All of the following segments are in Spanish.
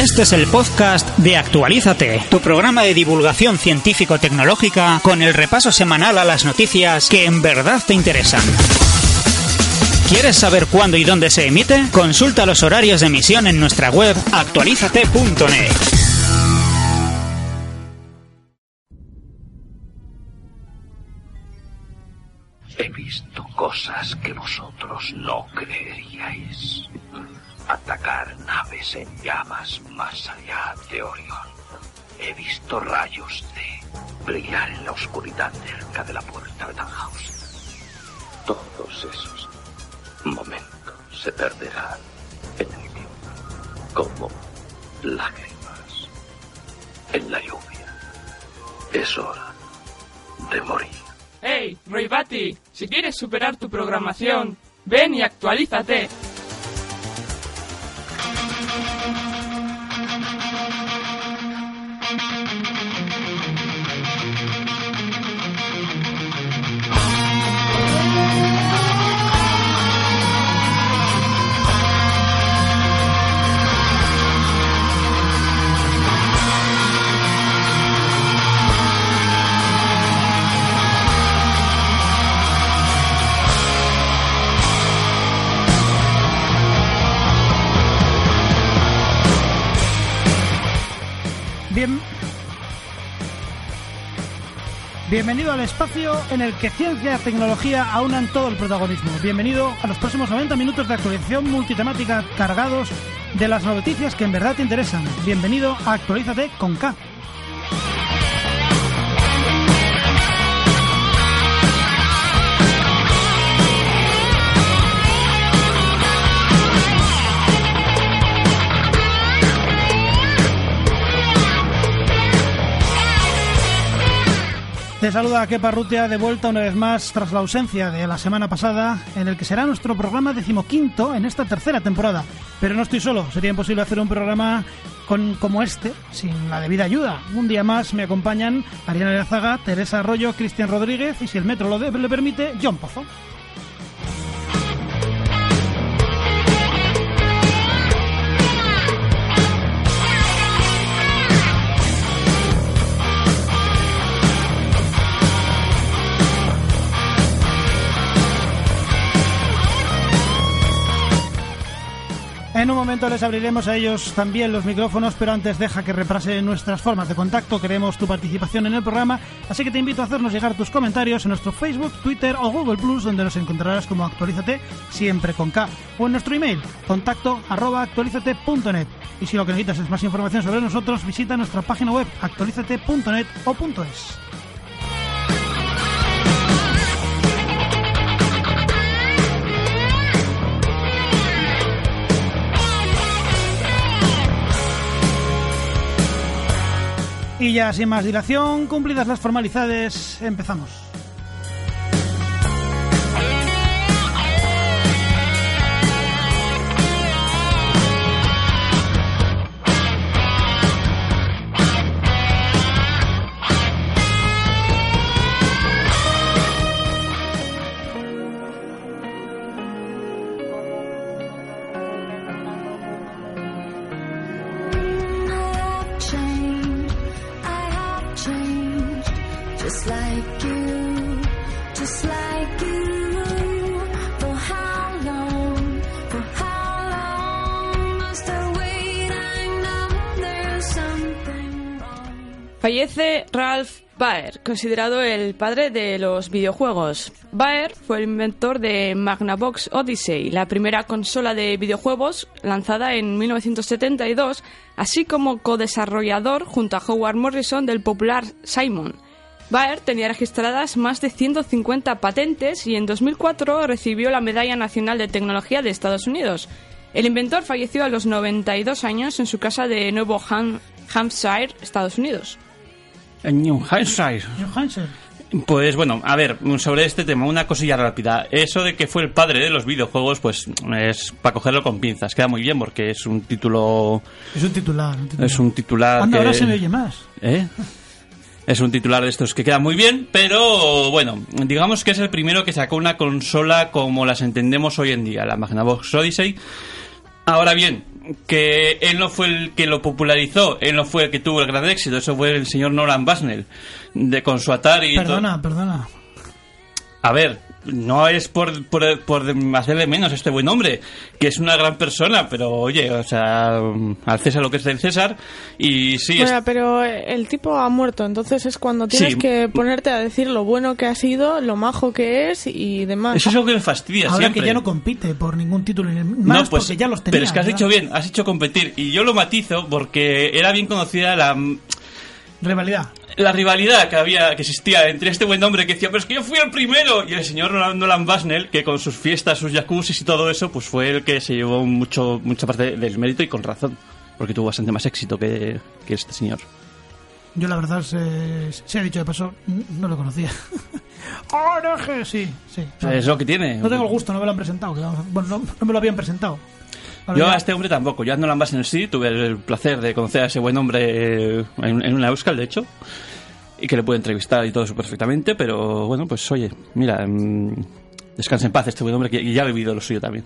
Este es el podcast de Actualízate, tu programa de divulgación científico-tecnológica con el repaso semanal a las noticias que en verdad te interesan. ¿Quieres saber cuándo y dónde se emite? Consulta los horarios de emisión en nuestra web actualizate.net. He visto cosas que vosotros no creeríais. Atacar naves en llamas más allá de Orión. He visto rayos de brillar en la oscuridad cerca de la puerta de Tannhaus. Todos esos momentos se perderán en el tiempo, como lágrimas en la lluvia. Es hora de morir. ¡Hey, Roy Batty! Si quieres superar tu programación, ven y actualízate. Bienvenido al espacio en el que ciencia y tecnología aunan todo el protagonismo. Bienvenido a los próximos 90 minutos de actualización multitemática cargados de las noticias que en verdad te interesan. Bienvenido a Actualízate con K. Te saluda Kepa Rutia, de vuelta una vez más tras la ausencia de la semana pasada, en el que será nuestro programa 15º en esta tercera temporada. Pero no estoy solo, sería imposible hacer un programa como este sin la debida ayuda. Un día más me acompañan Ariana Leazaga, Teresa Arroyo, Cristian Rodríguez y, si el metro le permite, John Pozo. En un momento les abriremos a ellos también los micrófonos, pero antes deja que repase nuestras formas de contacto. Queremos tu participación en el programa, así que te invito a hacernos llegar tus comentarios en nuestro Facebook, Twitter o Google Plus, donde nos encontrarás como Actualízate, siempre con K, o en nuestro email, contacto@actualizate.net. Y si lo que necesitas es más información sobre nosotros, visita nuestra página web actualizate.net o .es. Y ya sin más dilación, cumplidas las formalidades, empezamos. Fallece Ralph Baer, considerado el padre de los videojuegos. Baer fue el inventor de Magnavox Odyssey, la primera consola de videojuegos lanzada en 1972, así como codesarrollador junto a Howard Morrison del popular Simon. Baer tenía registradas más de 150 patentes y en 2004 recibió la Medalla Nacional de Tecnología de Estados Unidos. El inventor falleció a los 92 años en su casa de Nuevo Hampshire, Estados Unidos. New Hampshire. Pues bueno, a ver, sobre este tema, una cosilla rápida. Eso de que fue el padre de los videojuegos, pues es para cogerlo con pinzas. Queda muy bien porque es un título... Es un titular. Es un titular ¿Cuándo que... ahora se me oye más? Es un titular de estos que queda muy bien, pero bueno, digamos que es el primero que sacó una consola como las entendemos hoy en día, la Magnavox Odyssey. Ahora bien, que él no fue el que lo popularizó, él no fue el que tuvo el gran éxito, eso fue el señor Nolan Bushnell, con su Atari. Perdona. A ver, no es por hacerle menos a este buen hombre, que es una gran persona, pero oye, o sea, al César lo que es del César, y sí... Bueno, pero el tipo ha muerto, entonces es cuando tienes que ponerte a decir lo bueno que ha sido, lo majo que es y demás. Eso es lo que me fastidia ahora siempre. Que ya no compite por ningún título más, no, pues, porque ya los tenía. Pero es que has dicho bien, has hecho competir, y yo lo matizo porque era bien conocida la rivalidad que existía entre este buen hombre que decía, pero es que yo fui el primero, y el señor Nolan Bushnell, que con sus fiestas, sus jacuzzis y todo eso, pues fue el que se llevó mucha parte del mérito, y con razón, porque tuvo bastante más éxito que este señor. Yo la verdad, se ha dicho de paso, no lo conocía. Sí. Es lo que tiene. No tengo el gusto, no me lo han presentado. Bueno, no me lo habían presentado. Yo a este hombre tampoco. Yo a Nolan Bushnell sí, tuve el placer de conocer a ese buen hombre en una Euskal, de hecho, y que le pude entrevistar y todo eso perfectamente, pero bueno, pues oye, mira, descansa en paz este buen hombre que ya ha vivido lo suyo también.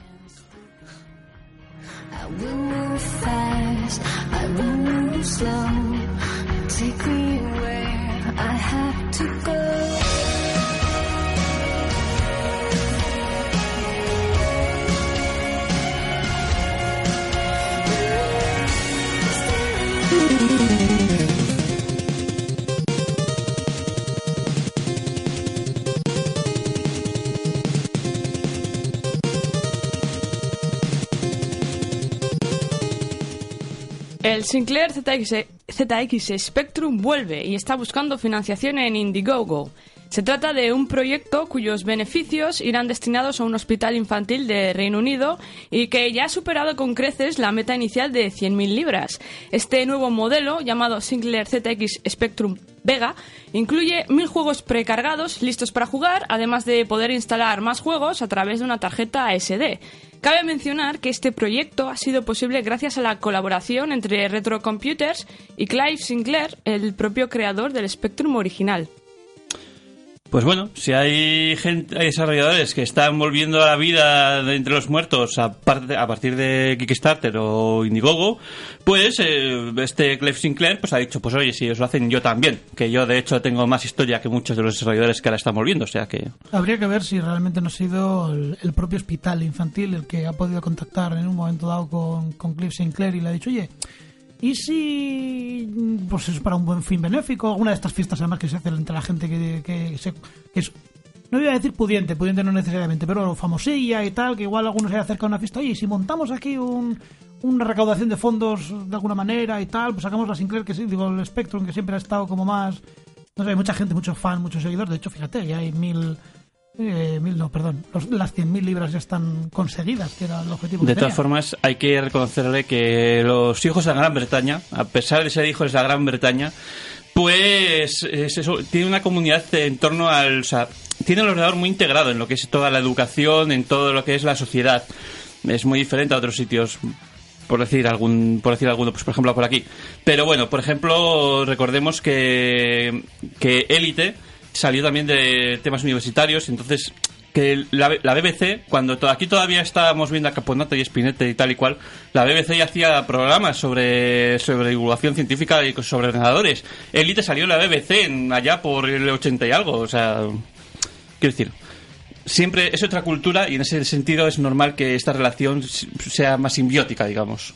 El Sinclair ZX Spectrum vuelve y está buscando financiación en Indiegogo. Se trata de un proyecto cuyos beneficios irán destinados a un hospital infantil de Reino Unido y que ya ha superado con creces la meta inicial de 100.000 libras. Este nuevo modelo, llamado Sinclair ZX Spectrum Vega, incluye 1.000 juegos precargados listos para jugar, además de poder instalar más juegos a través de una tarjeta SD. Cabe mencionar que este proyecto ha sido posible gracias a la colaboración entre Retro Computers y Clive Sinclair, el propio creador del Spectrum original. Pues bueno, si hay desarrolladores que están volviendo a la vida de entre los muertos a partir de Kickstarter o Indiegogo, pues este Clive Sinclair pues ha dicho, pues oye, si os lo hacen yo también, que yo de hecho tengo más historia que muchos de los desarrolladores que ahora están volviendo, o sea que... Habría que ver si realmente no ha sido el propio hospital infantil el que ha podido contactar en un momento dado con Clive Sinclair y le ha dicho, oye, ¿y si pues es para un buen fin benéfico? Alguna de estas fiestas además que se hace entre la gente que es, no iba a decir pudiente no necesariamente, pero famosilla y tal, que igual algunos se acerca a una fiesta, oye, si montamos aquí una recaudación de fondos de alguna manera y tal, pues sacamos la Sinclair, el Spectrum, que siempre ha estado como más, no sé, hay mucha gente, muchos fans, muchos seguidores, de hecho, fíjate, ya hay las 100.000 libras ya están conseguidas, que era el objetivo. De todas formas, hay que reconocerle que los hijos de la Gran Bretaña, a pesar de ser hijos de la Gran Bretaña, pues tiene una comunidad en torno al... O sea, tiene el ordenador muy integrado en lo que es toda la educación, en todo lo que es la sociedad. Es muy diferente a otros sitios, por decir alguno, pues por ejemplo por aquí. Pero bueno, por ejemplo, recordemos que Elite salió también de temas universitarios, entonces que la BBC, cuando aquí todavía estábamos viendo a Caponata y Spinetta y tal y cual, la BBC ya hacía programas sobre divulgación científica y sobre ordenadores. Elite salió en la BBC allá por el 80 y algo, o sea, quiero decir, siempre es otra cultura y en ese sentido es normal que esta relación sea más simbiótica, digamos.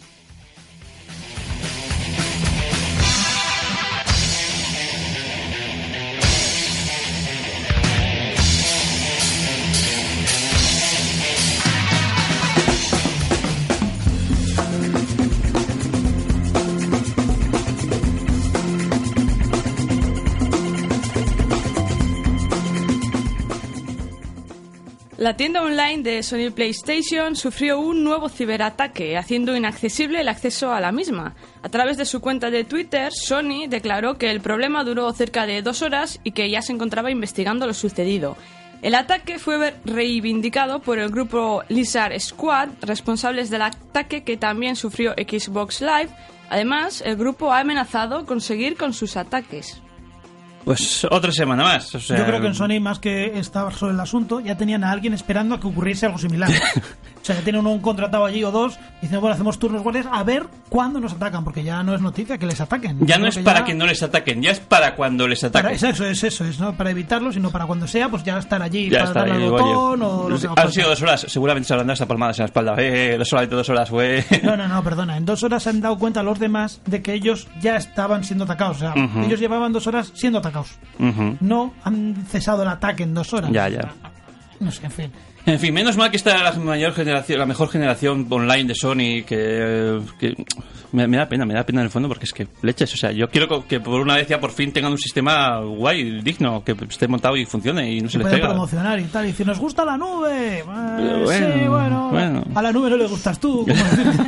La tienda online de Sony PlayStation sufrió un nuevo ciberataque, haciendo inaccesible el acceso a la misma. A través de su cuenta de Twitter, Sony declaró que el problema duró cerca de 2 horas y que ya se encontraba investigando lo sucedido. El ataque fue reivindicado por el grupo Lizard Squad, responsables del ataque que también sufrió Xbox Live. Además, el grupo ha amenazado con seguir con sus ataques. Pues otra semana más. O sea... Yo creo que en Sony, más que estar sobre el asunto, ya tenían a alguien esperando a que ocurriese algo similar. O sea, ya tienen un contratado allí o dos, y dicen, bueno, hacemos turnos guardias a ver cuándo nos atacan, porque ya no es noticia que les ataquen. Ya no es para que no les ataquen, ya es para cuando les ataquen. Eso es, no para evitarlo, sino para cuando sea, pues ya estar allí, ya para darle al botón o lo que han sido 2 horas, seguramente se habrán dado hasta palmadas en la espalda. Solamente 2 horas fue... No, perdona, en 2 horas se han dado cuenta los demás de que ellos ya estaban siendo atacados. O sea, ellos llevaban 2 horas siendo atacados. No han cesado el ataque en 2 horas. Ya. No sé, en fin. En fin, menos mal que está la mejor generación online de Sony, que me da pena en el fondo, porque es que leches, o sea, yo quiero que por una vez ya por fin tengan un sistema guay, digno, que esté montado y funcione y no se les pega. Promocionar y tal, y decir, nos gusta la nube. Bueno. A la nube no le gustas tú, como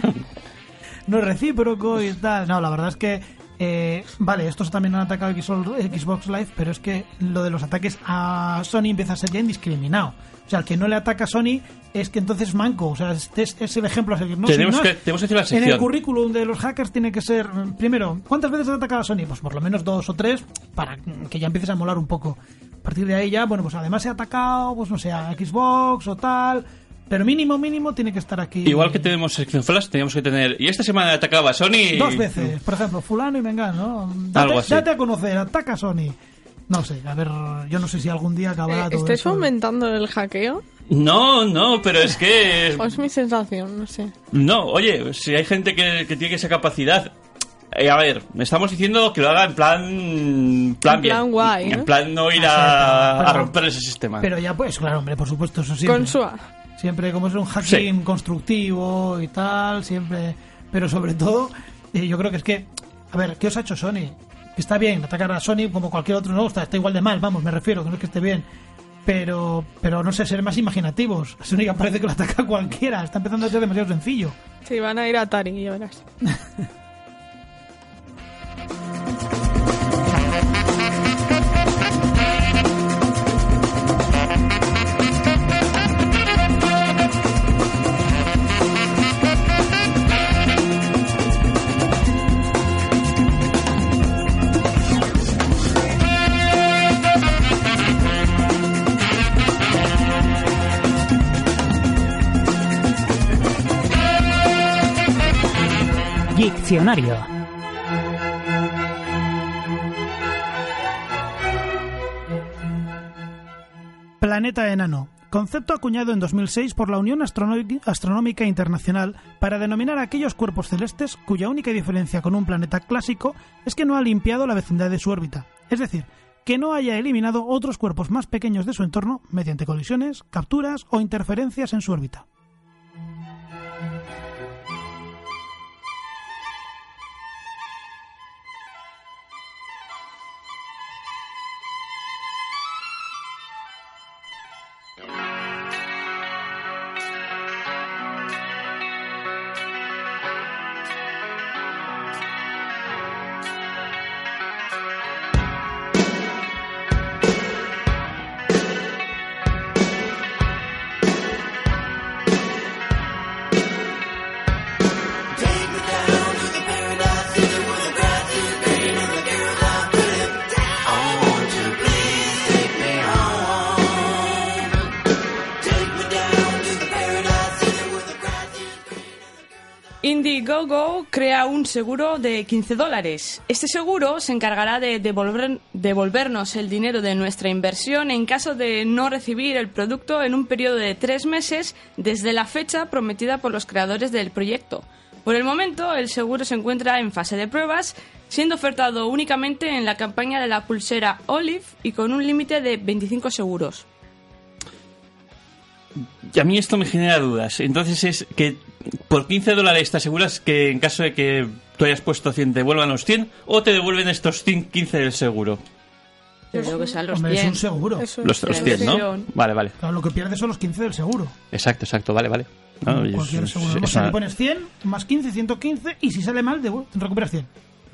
no es recíproco y tal. No, la verdad es que vale, estos también han atacado Xbox Live, pero es que lo de los ataques a Sony empieza a ser ya indiscriminado. O sea, el que no le ataca a Sony es que entonces es manco. O sea, es el ejemplo a seguir. ¿No? Tenemos que hacer la sección. En el currículum de los hackers tiene que ser, primero, ¿cuántas veces has atacado a Sony? Pues por lo menos 2 o 3, para que ya empieces a molar un poco. A partir de ahí ya, bueno, pues además he atacado, pues no sé, a Xbox o tal... Pero mínimo tiene que estar aquí. Igual que tenemos sección flash, teníamos que tener... Y esta semana atacaba a Sony... 2 veces, por ejemplo, fulano y mengano, ¿no? Algo así. Date a conocer, ataca a Sony. No sé, a ver, yo no sé si algún día acabará todo ¿Estáis eso. fomentando el hackeo? No, pero es que... O es mi sensación, no sé. No, oye, si hay gente que tiene esa capacidad... a ver, estamos diciendo que lo haga en plan bien. Guay, ¿no? En plan no ir a romper ese sistema. Pero ya pues, claro, hombre, por supuesto, eso siempre. Con SUA. Siempre como es un hacking constructivo y tal, siempre. Pero sobre todo, yo creo que es que... A ver, ¿qué os ha hecho Sony? Está bien, atacar a Sony como cualquier otro, no, está igual de mal, vamos, me refiero, que no es que esté bien. Pero no sé, ser más imaginativos. A Sony ya parece que lo ataca cualquiera, está empezando a ser demasiado sencillo. Sí, van a ir a Atari, ya verás. Diccionario. Planeta enano. Concepto acuñado en 2006 por la Unión Astronómica Internacional para denominar a aquellos cuerpos celestes cuya única diferencia con un planeta clásico es que no ha limpiado la vecindad de su órbita. Es decir, que no haya eliminado otros cuerpos más pequeños de su entorno mediante colisiones, capturas o interferencias en su órbita. Indiegogo crea un seguro de $15. Este seguro se encargará de devolvernos el dinero de nuestra inversión en caso de no recibir el producto en un periodo de 3 meses desde la fecha prometida por los creadores del proyecto. Por el momento, el seguro se encuentra en fase de pruebas, siendo ofertado únicamente en la campaña de la pulsera Olive y con un límite de 25 seguros. Y a mí esto me genera dudas. Entonces es que por $15 te aseguras que en caso de que tú hayas puesto 100 te devuelvan los 100 o te devuelven estos 15 del seguro. Yo creo que sean los Hombre, 100. es un seguro. Los 100, ¿no? Vale. Claro, lo que pierdes son los 15 del seguro. Exacto, vale. No, cualquier seguro. O sea, le pones 100 más 15, 115 y si sale mal, recuperas 100.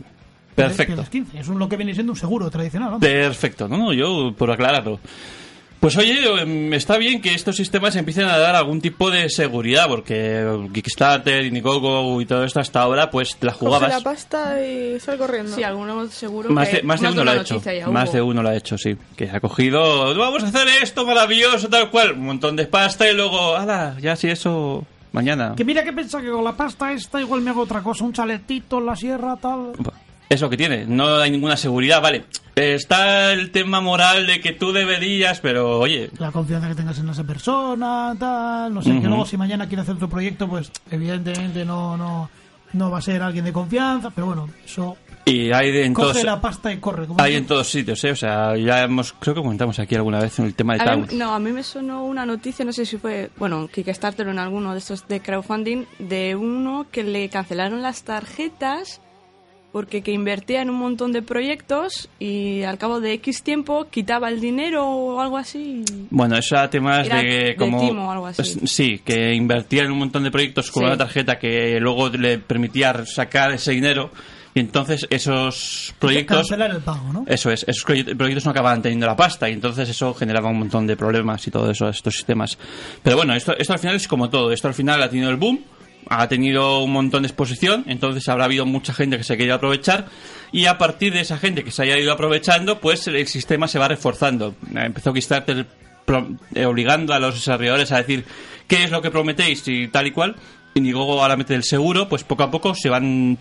Perfecto. Pierdes 15. Es lo que viene siendo un seguro tradicional, ¿no? Perfecto. No, yo por aclararlo. Pues oye, está bien que estos sistemas empiecen a dar algún tipo de seguridad, porque Kickstarter, Indiegogo y todo esto hasta ahora, pues la jugabas. Coge la pasta y sale corriendo. Sí, alguno seguro más que... de uno lo ha hecho. Más de uno lo ha hecho, sí. Que ha cogido, vamos a hacer esto maravilloso, tal cual, un montón de pasta y luego, ¡hala! Ya si eso... Mañana. Que mira que piensa que con la pasta esta igual me hago otra cosa, un chaletito en la sierra, tal... Eso que tiene, no hay ninguna seguridad, vale. Está el tema moral de que tú deberías, pero oye... La confianza que tengas en esa persona, tal... No sé, que luego si mañana quiere hacer otro proyecto, pues evidentemente no va a ser alguien de confianza, pero bueno, eso... Y hay en coge todos, la pasta y corre. Hay en todos sitios, o sea, ya creo que comentamos aquí alguna vez en el tema de Town. A mí me sonó una noticia, no sé si fue, Kickstarter o en alguno de estos de crowdfunding, de uno que le cancelaron las tarjetas porque que invertía en un montón de proyectos y al cabo de X tiempo quitaba el dinero o algo así. Bueno, eso era temas de como... timo o algo así. Sí, que invertía en un montón de proyectos con una tarjeta que luego le permitía sacar ese dinero. Y entonces esos proyectos... Cancelar el pago, ¿no? Eso es, esos proyectos no acababan teniendo la pasta y entonces eso generaba un montón de problemas y todo eso, estos sistemas. Pero bueno, esto al final es como todo. Esto al final ha tenido el boom, ha tenido un montón de exposición, entonces habrá habido mucha gente que se ha querido aprovechar y a partir de esa gente que se haya ido aprovechando, pues el sistema se va reforzando. Empezó Kickstarter obligando a los desarrolladores a decir qué es lo que prometéis y tal y cual. Indiegogo ahora mete el seguro, pues poco a poco se van.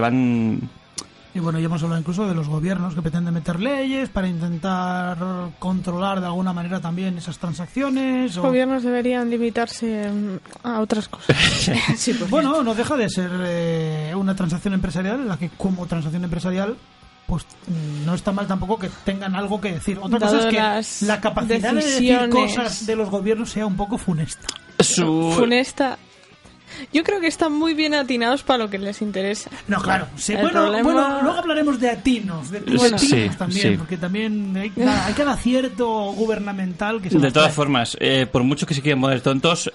Y bueno, ya hemos hablado incluso de los gobiernos que pretenden meter leyes para intentar controlar de alguna manera también esas transacciones. Los gobiernos deberían limitarse a otras cosas. Sí, pues bueno, no deja de ser una transacción empresarial en la que como transacción empresarial pues no está mal tampoco que tengan algo que decir. Otra cosa es que la capacidad de decir cosas de los gobiernos sea un poco funesta. Funesta. Yo creo que están muy bien atinados para lo que les interesa. No, claro. Sí, bueno, luego hablaremos de atinos, también, porque también hay cada acierto gubernamental que se de todas formas, por mucho que se quieran poner tontos,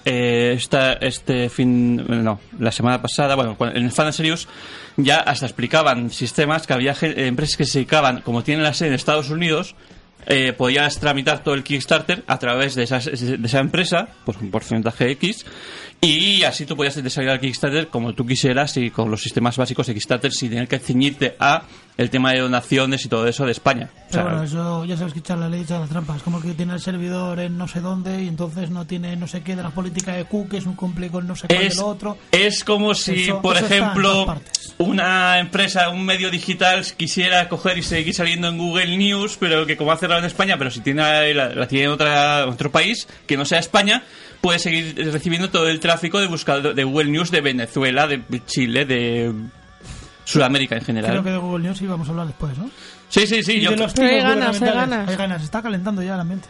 la semana pasada, en el Fan and Serious ya hasta explicaban sistemas que había empresas que se dedicaban, como tienen la sede en Estados Unidos, podías tramitar todo el Kickstarter a través de esa empresa, pues un porcentaje X, y así tú podías desarrollar Kickstarter como tú quisieras y con los sistemas básicos de Kickstarter sin tener que ceñirte a el tema de donaciones y todo eso de España. Pero bueno, eso ya sabes que echar la ley echa las trampas. Como que tiene el servidor en no sé dónde y entonces no tiene no sé qué de la política de cookies, un cumple con no sé cuál de lo otro. Es como si, por ejemplo, una empresa, un medio digital quisiera coger y seguir saliendo en Google News, pero que como ha cerrado en España, pero si tiene la tiene en otro país que no sea España, puede seguir recibiendo todo el tráfico de buscador de Google News de Venezuela, de Chile, de Sudamérica en general. Creo que de Google News íbamos a hablar después, ¿no? Sí. Y de los hay ganas. Hay ganas, está calentando ya el ambiente.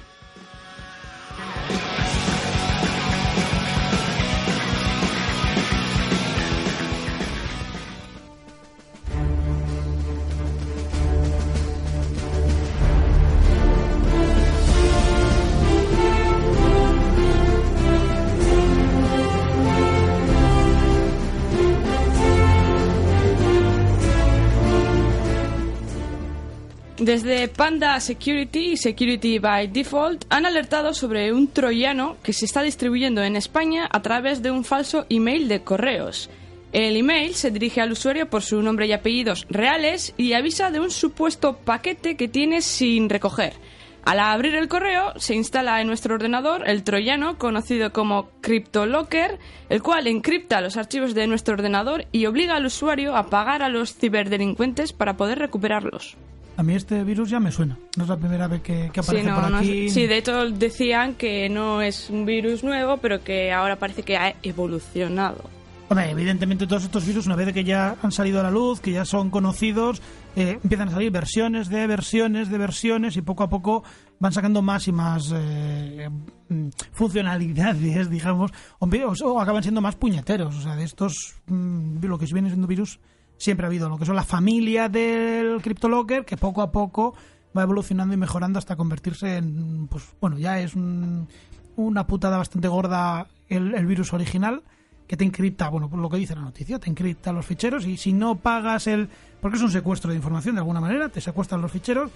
Desde Panda Security y Security by Default han alertado sobre un troyano que se está distribuyendo en España a través de un falso email de correos. El email se dirige al usuario por su nombre y apellidos reales y avisa de un supuesto paquete que tiene sin recoger. Al abrir el correo, se instala en nuestro ordenador el troyano conocido como CryptoLocker, el cual encripta los archivos de nuestro ordenador y obliga al usuario a pagar a los ciberdelincuentes para poder recuperarlos. A mí este virus ya me suena. No es la primera vez que aparece por aquí. Sí, de hecho decían que no es un virus nuevo, pero que ahora parece que ha evolucionado. Hombre, evidentemente todos estos virus, una vez que ya han salido a la luz, que ya son conocidos, empiezan a salir versiones y poco a poco van sacando más y más funcionalidades, digamos, o acaban siendo más puñeteros. O sea, de estos, lo que viene siendo virus, siempre ha habido lo que son la familia del CryptoLocker, que poco a poco va evolucionando y mejorando hasta convertirse en, pues bueno, ya es una putada bastante gorda el virus original, que te encripta, bueno, por lo que dice la noticia, te encripta los ficheros y si no pagas porque es un secuestro de información de alguna manera, te secuestran los ficheros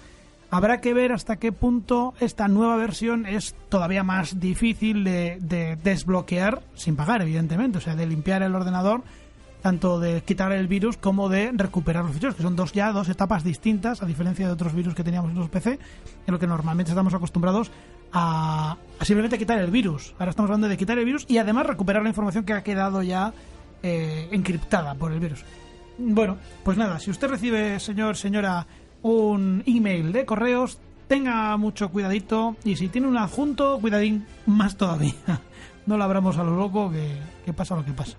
Habrá que ver hasta qué punto esta nueva versión es todavía más difícil de desbloquear sin pagar, evidentemente. O sea, de limpiar el ordenador, tanto de quitar el virus como de recuperar los ficheros, que son dos etapas distintas, a diferencia de otros virus que teníamos en los PC, en lo que normalmente estamos acostumbrados a simplemente quitar el virus. Ahora estamos hablando de quitar el virus y además recuperar la información que ha quedado ya encriptada por el virus. Bueno, pues nada, si usted recibe, señora, un email de correos, tenga mucho cuidadito, y si tiene un adjunto, cuidadín más todavía. No lo abramos a lo loco, que pasa lo que pasa.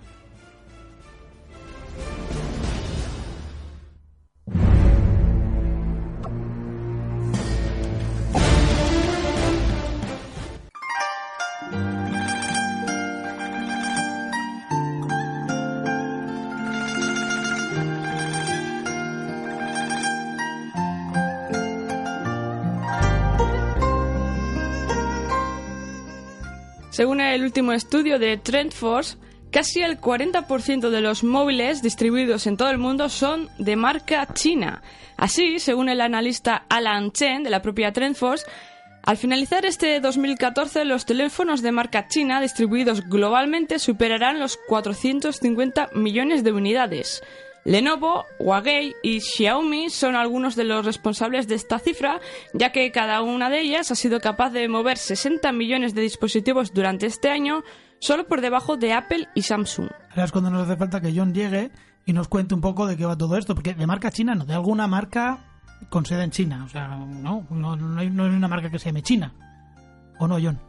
Según el último estudio de TrendForce, casi el 40% de los móviles distribuidos en todo el mundo son de marca china. Así, según el analista Alan Chen de la propia TrendForce, al finalizar este 2014, los teléfonos de marca china distribuidos globalmente superarán los 450 millones de unidades. Lenovo, Huawei y Xiaomi son algunos de los responsables de esta cifra, ya que cada una de ellas ha sido capaz de mover 60 millones de dispositivos durante este año, solo por debajo de Apple y Samsung. Ahora es cuando nos hace falta que John llegue y nos cuente un poco de qué va todo esto, porque de marca china no, de alguna marca con sede en China. O sea, no hay una marca que se llame China. ¿O no, John?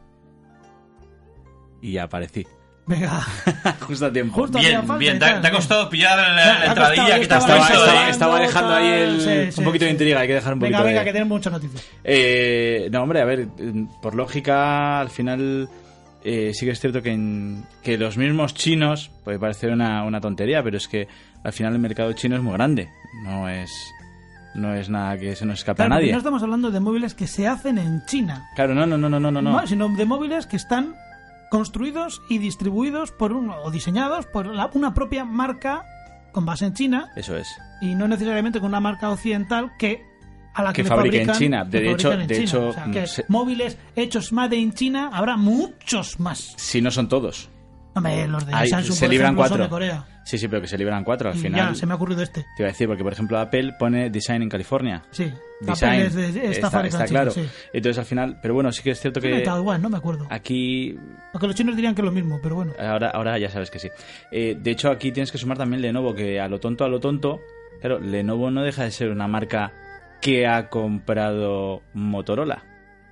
Y ya aparecí. Venga. Justo a tiempo. Bien, te ha costado pillar la entradilla que te has puesto. Estaba dejando ahí un poquito de intriga, hay que dejar un poquito Venga, que tenemos muchas noticias. No, hombre, a ver, por lógica, al final sí que es cierto que los mismos chinos, puede parecer una tontería, pero es que al final el mercado chino es muy grande. No es nada que se nos escape a nadie. No estamos hablando de móviles que se hacen en China. Claro, no. Sino de móviles que están construidos y distribuidos o diseñados por una propia marca con base en China. Eso es. Y no necesariamente con una marca occidental a la que fabrica en China. De hecho, o sea, que móviles hechos made in China habrá muchos más. Si no son todos. Hombre, los de Samsung, se libran 4. Son de Corea. Sí, pero que se libran 4 al final. Ya, se me ha ocurrido este. Te iba a decir, porque por ejemplo Apple pone Design en California. Sí, Design Apple está claro. Sí. Entonces al final, pero bueno, sí que es cierto que... Igual, no me acuerdo. Aquí... Aunque los chinos dirían que es lo mismo, pero bueno. Ahora ya sabes que sí. De hecho aquí tienes que sumar también Lenovo, que a lo tonto, claro, Lenovo no deja de ser una marca que ha comprado Motorola.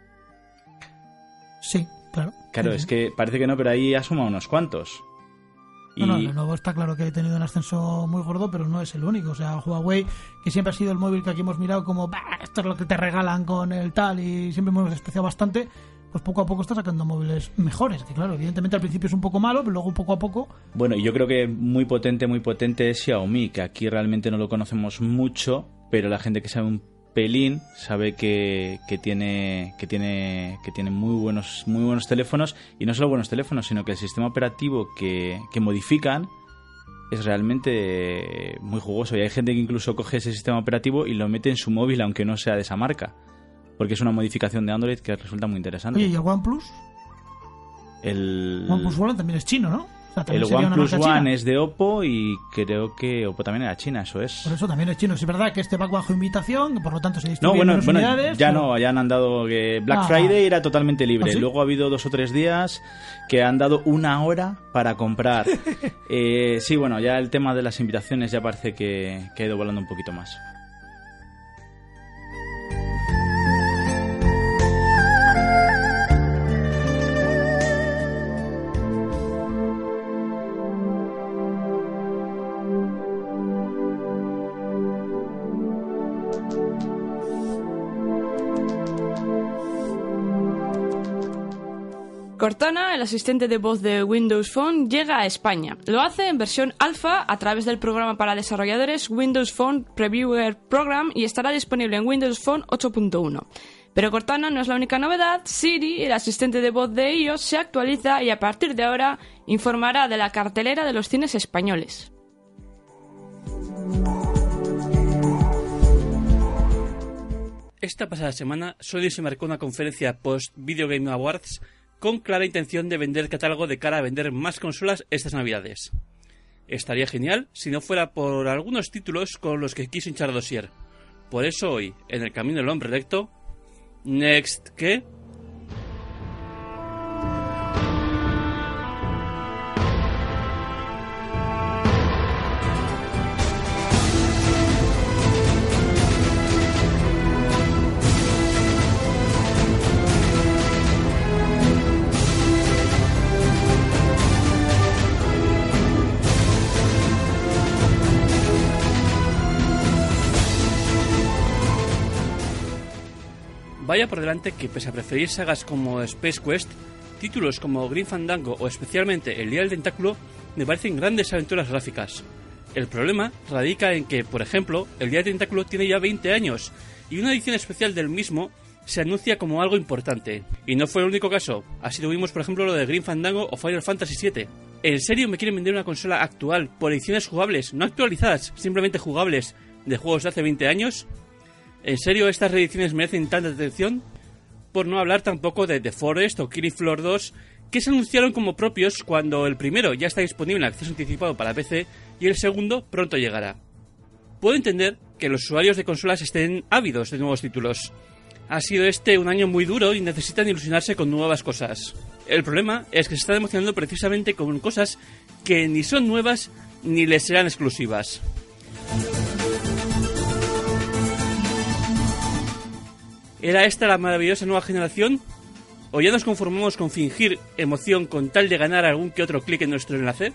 Sí, claro. Claro, sí. Es que parece que no, pero ahí ha sumado unos cuantos. No, Lenovo está claro que ha tenido un ascenso muy gordo, pero no es el único. O sea, Huawei, que siempre ha sido el móvil que aquí hemos mirado como esto es lo que te regalan con el tal, y siempre hemos despreciado bastante, pues poco a poco está sacando móviles mejores. Que claro, evidentemente al principio es un poco malo, pero luego poco a poco... Bueno, y yo creo que muy potente es Xiaomi, que aquí realmente no lo conocemos mucho, pero la gente que sabe un pelín sabe que tiene muy buenos teléfonos, y no solo buenos teléfonos, sino que el sistema operativo que modifican es realmente muy jugoso, y hay gente que incluso coge ese sistema operativo y lo mete en su móvil aunque no sea de esa marca, porque es una modificación de Android que resulta muy interesante. Oye, ¿y el OnePlus? OnePlus One también es chino, ¿no? O sea, el OnePlus One es de Oppo, y creo que Oppo también era China, eso es. Por eso también es chino. Es verdad que este va bajo invitación, por lo tanto se distribuye en unidades. Ya han dado que Black Friday era totalmente libre. ¿Ah, sí? Luego ha habido 2 o 3 días que han dado 1 hora para comprar. Sí, bueno, ya el tema de las invitaciones ya parece que ha ido volando un poquito más. Cortana, el asistente de voz de Windows Phone, llega a España. Lo hace en versión alfa a través del programa para desarrolladores Windows Phone Previewer Program, y estará disponible en Windows Phone 8.1. Pero Cortana no es la única novedad. Siri, el asistente de voz de iOS, se actualiza y a partir de ahora informará de la cartelera de los cines españoles. Esta pasada semana, Sony se marcó una conferencia post-Video Game Awards con clara intención de vender catálogo de cara a vender más consolas estas navidades. Estaría genial si no fuera por algunos títulos con los que quiso hinchar dossier. Por eso hoy, en el camino del hombre recto, Next, ¿qué? Vaya por delante que, pese a preferir sagas como Space Quest, títulos como Grim Fandango o especialmente El Día del Tentáculo me parecen grandes aventuras gráficas. El problema radica en que, por ejemplo, El Día del Tentáculo tiene ya 20 años y una edición especial del mismo se anuncia como algo importante. Y no fue el único caso, así tuvimos por ejemplo lo de Grim Fandango o Final Fantasy VII. ¿En serio me quieren vender una consola actual por ediciones jugables, no actualizadas, simplemente jugables, de juegos de hace 20 años? ¿En serio estas reediciones merecen tanta atención? Por no hablar tampoco de The Forest o Killing Floor 2, que se anunciaron como propios cuando el primero ya está disponible en acceso anticipado para PC y el segundo pronto llegará. Puedo entender que los usuarios de consolas estén ávidos de nuevos títulos. Ha sido este un año muy duro y necesitan ilusionarse con nuevas cosas. El problema es que se están emocionando precisamente con cosas que ni son nuevas ni les serán exclusivas. ¿Era esta la maravillosa nueva generación? ¿O ya nos conformamos con fingir emoción con tal de ganar algún que otro clic en nuestro enlace?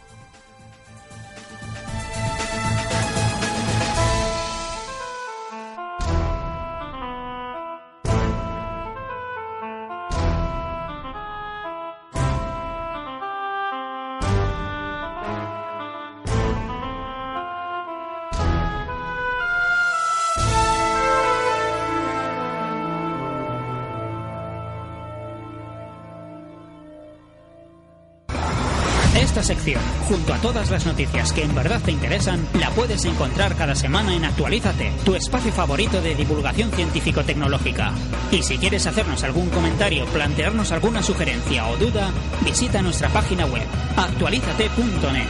Esta sección, junto a todas las noticias que en verdad te interesan, la puedes encontrar cada semana en Actualízate, tu espacio favorito de divulgación científico-tecnológica. Y si quieres hacernos algún comentario, plantearnos alguna sugerencia o duda, visita nuestra página web, actualizate.net.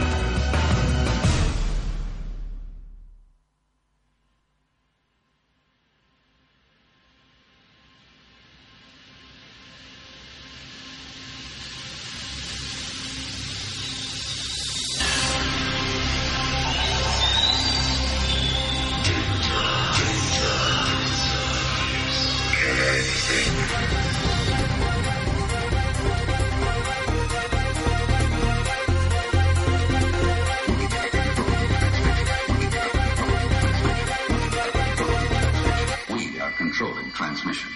Controlling transmission.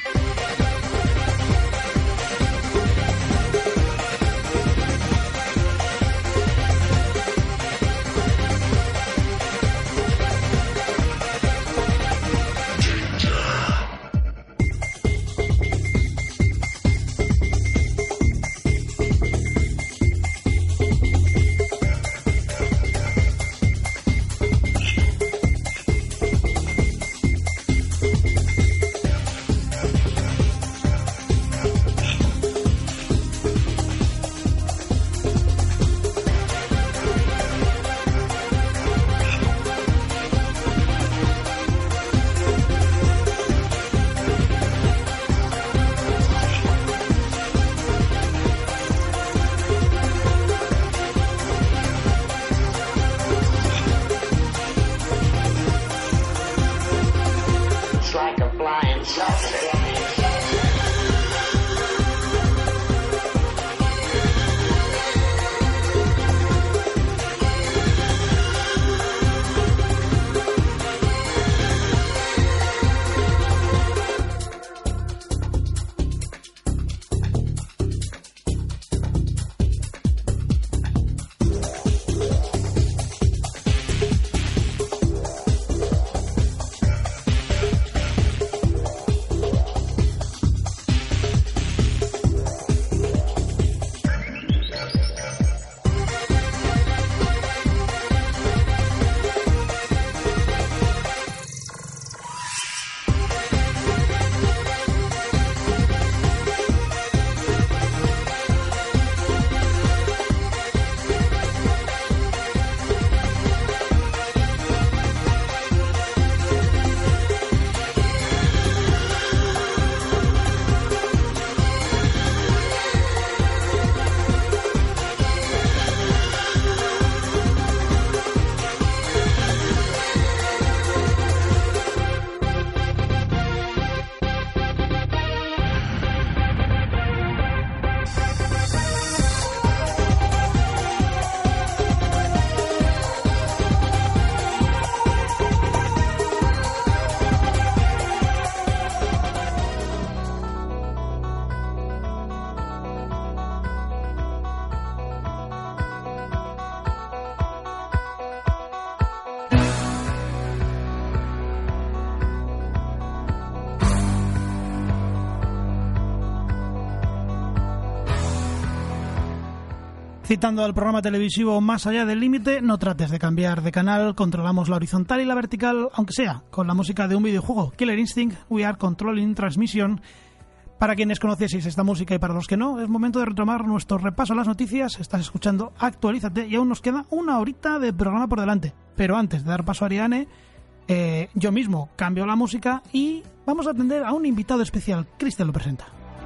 Citando al programa televisivo Más allá del límite, no trates de cambiar de canal, controlamos la horizontal y la vertical, aunque sea con la música de un videojuego. Killer Instinct, We Are Controlling Transmission. Para quienes conocieseis esta música y para los que no, es momento de retomar nuestro repaso a las noticias. Estás escuchando Actualízate y aún nos queda una horita de programa por delante. Pero antes de dar paso a Ariane, yo mismo cambio la música y vamos a atender a un invitado especial. Cristian lo presenta.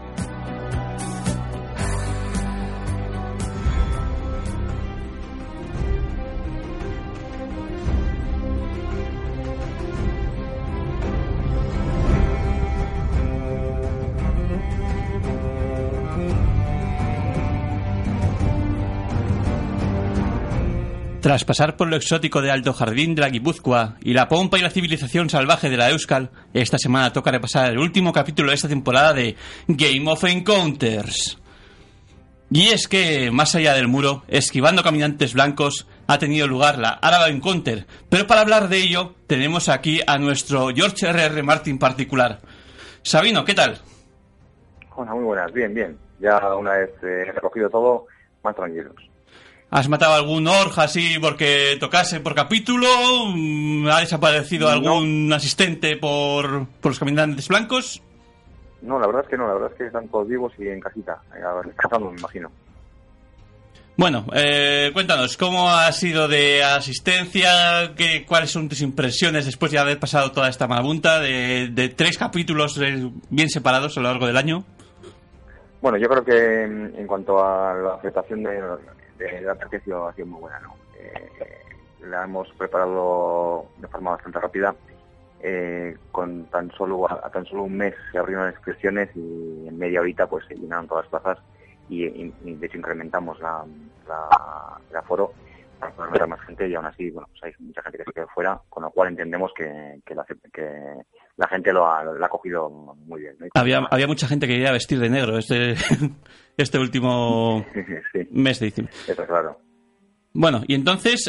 Tras pasar por lo exótico de Alto Jardín de la Guipúzcoa y la pompa y la civilización salvaje de la Euskal, esta semana toca repasar el último capítulo de esta temporada de Game of Encounters. Y es que, más allá del muro, esquivando caminantes blancos, ha tenido lugar la Araba Encounter. Pero para hablar de ello, tenemos aquí a nuestro George R.R. Martin particular. Sabino, ¿qué tal? Hola, muy buenas, bien. Ya una vez recogido todo, más tranquilos. ¿Has matado algún orja así porque tocase por capítulo? ¿Ha desaparecido algún asistente por los caminantes blancos? No, la verdad es que no, la verdad es que están todos vivos y en casita, descansando, me imagino. Bueno, cuéntanos, ¿cómo ha sido de asistencia? ¿Cuáles son tus impresiones después de haber pasado toda esta marabunta de 3 capítulos bien separados a lo largo del año? Bueno, yo creo que en cuanto a la aceptación de la tercio ha sido muy buena, ¿no? La hemos preparado de forma bastante rápida. Con tan solo un mes se abrieron las inscripciones y en media horita pues se llenaron todas las plazas y de hecho incrementamos el aforo para poder ver a más gente y aún así, bueno, pues hay mucha gente que se quedó fuera, con lo cual entendemos que la gente lo ha cogido muy bien, ¿no? Había mucha gente que quería vestir de negro este último sí, mes de diciembre. Eso, claro. Bueno, y entonces,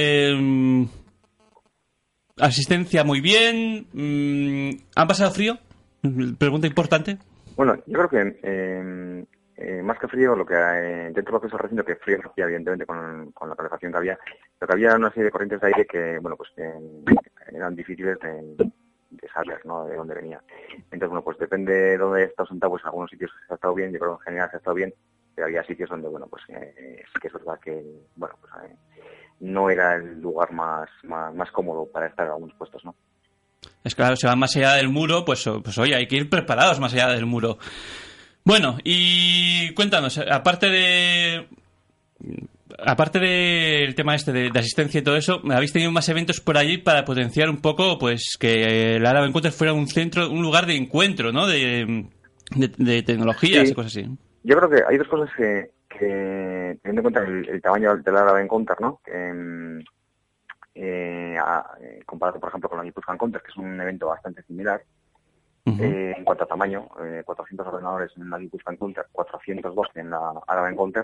asistencia muy bien. ¿Han pasado frío? Pregunta importante. Bueno, yo creo que más que frío, lo que dentro de lo que es el recinto, que frío no hacía, evidentemente, con la calefacción que había, lo que había era una serie de corrientes de aire que, bueno, pues que eran difíciles de saber, ¿no?, de dónde venía. Entonces, bueno, pues depende de dónde he estado sentado, pues en algunos sitios se ha estado bien, yo creo que en general se ha estado bien, pero había sitios donde, bueno, pues sí que es verdad que, bueno, pues no era el lugar más cómodo para estar en algunos puestos, ¿no? Es claro, se va más allá del muro, pues oye, hay que ir preparados más allá del muro. Bueno, y cuéntanos, aparte del tema este de asistencia y todo eso, ¿habéis tenido más eventos por allí para potenciar un poco, pues, que la Araba Encounter fuera un lugar de encuentro, ¿no?, de tecnologías, sí, y cosas así? Yo creo que hay dos cosas que teniendo en cuenta el tamaño de la Araba Encounter, ¿no?, comparado, por ejemplo, con la Guipúzcoa Encounter, que es un evento bastante similar. En cuanto a tamaño, 400 ordenadores en la Guipúzcoa Encounter, 402 en la Araba Encounter.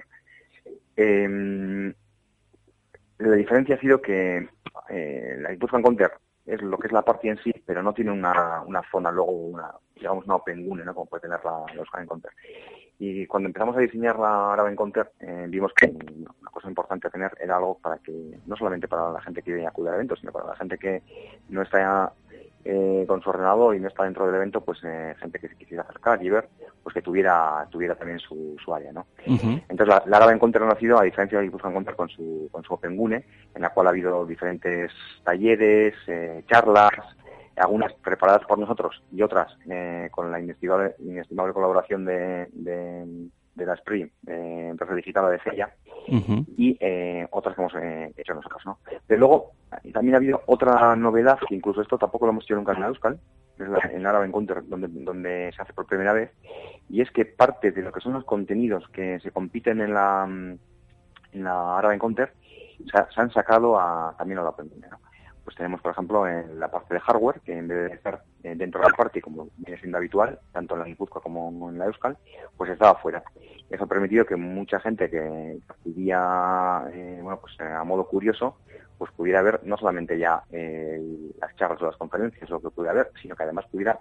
La diferencia ha sido que la Guipúzcoa Encounter es lo que es la party en sí, pero no tiene una zona, luego una Open Gune, ¿no?, como puede tener la Euskal Encounter. Y cuando empezamos a diseñar la Araba Encounter, vimos que una cosa importante a tener era algo para que, no solamente para la gente que viene a acudir al evento, sino para la gente que no está con su ordenador y no está dentro del evento, pues gente que se quisiera acercar y ver, pues que tuviera también su área, ¿no? Uh-huh. Entonces la Araba Encounter ha nacido, a diferencia de la Guipúzcoa Encounter, con su Open Gune, en la cual ha habido diferentes talleres, charlas, algunas preparadas por nosotros y otras con la inestimable colaboración de la SPRI, empresa digital de Fella, uh-huh, y otras que hemos hecho nosotros, ¿no? Pero luego también ha habido otra novedad, que incluso esto tampoco lo hemos hecho nunca en la Euskal, en la Araba Encounter, donde se hace por primera vez, y es que parte de lo que son los contenidos que se compiten en la Araba Encounter se han sacado también a la Open Gune, ¿no? Pues tenemos, por ejemplo, en la parte de hardware, que en vez de estar dentro de la party, como viene siendo habitual, tanto en la Guipúzcoa como en la Euskal, pues estaba fuera. Eso ha permitido que mucha gente que acudía a modo curioso, pues pudiera ver no solamente ya las charlas o las conferencias o lo que pudiera ver, sino que además pudiera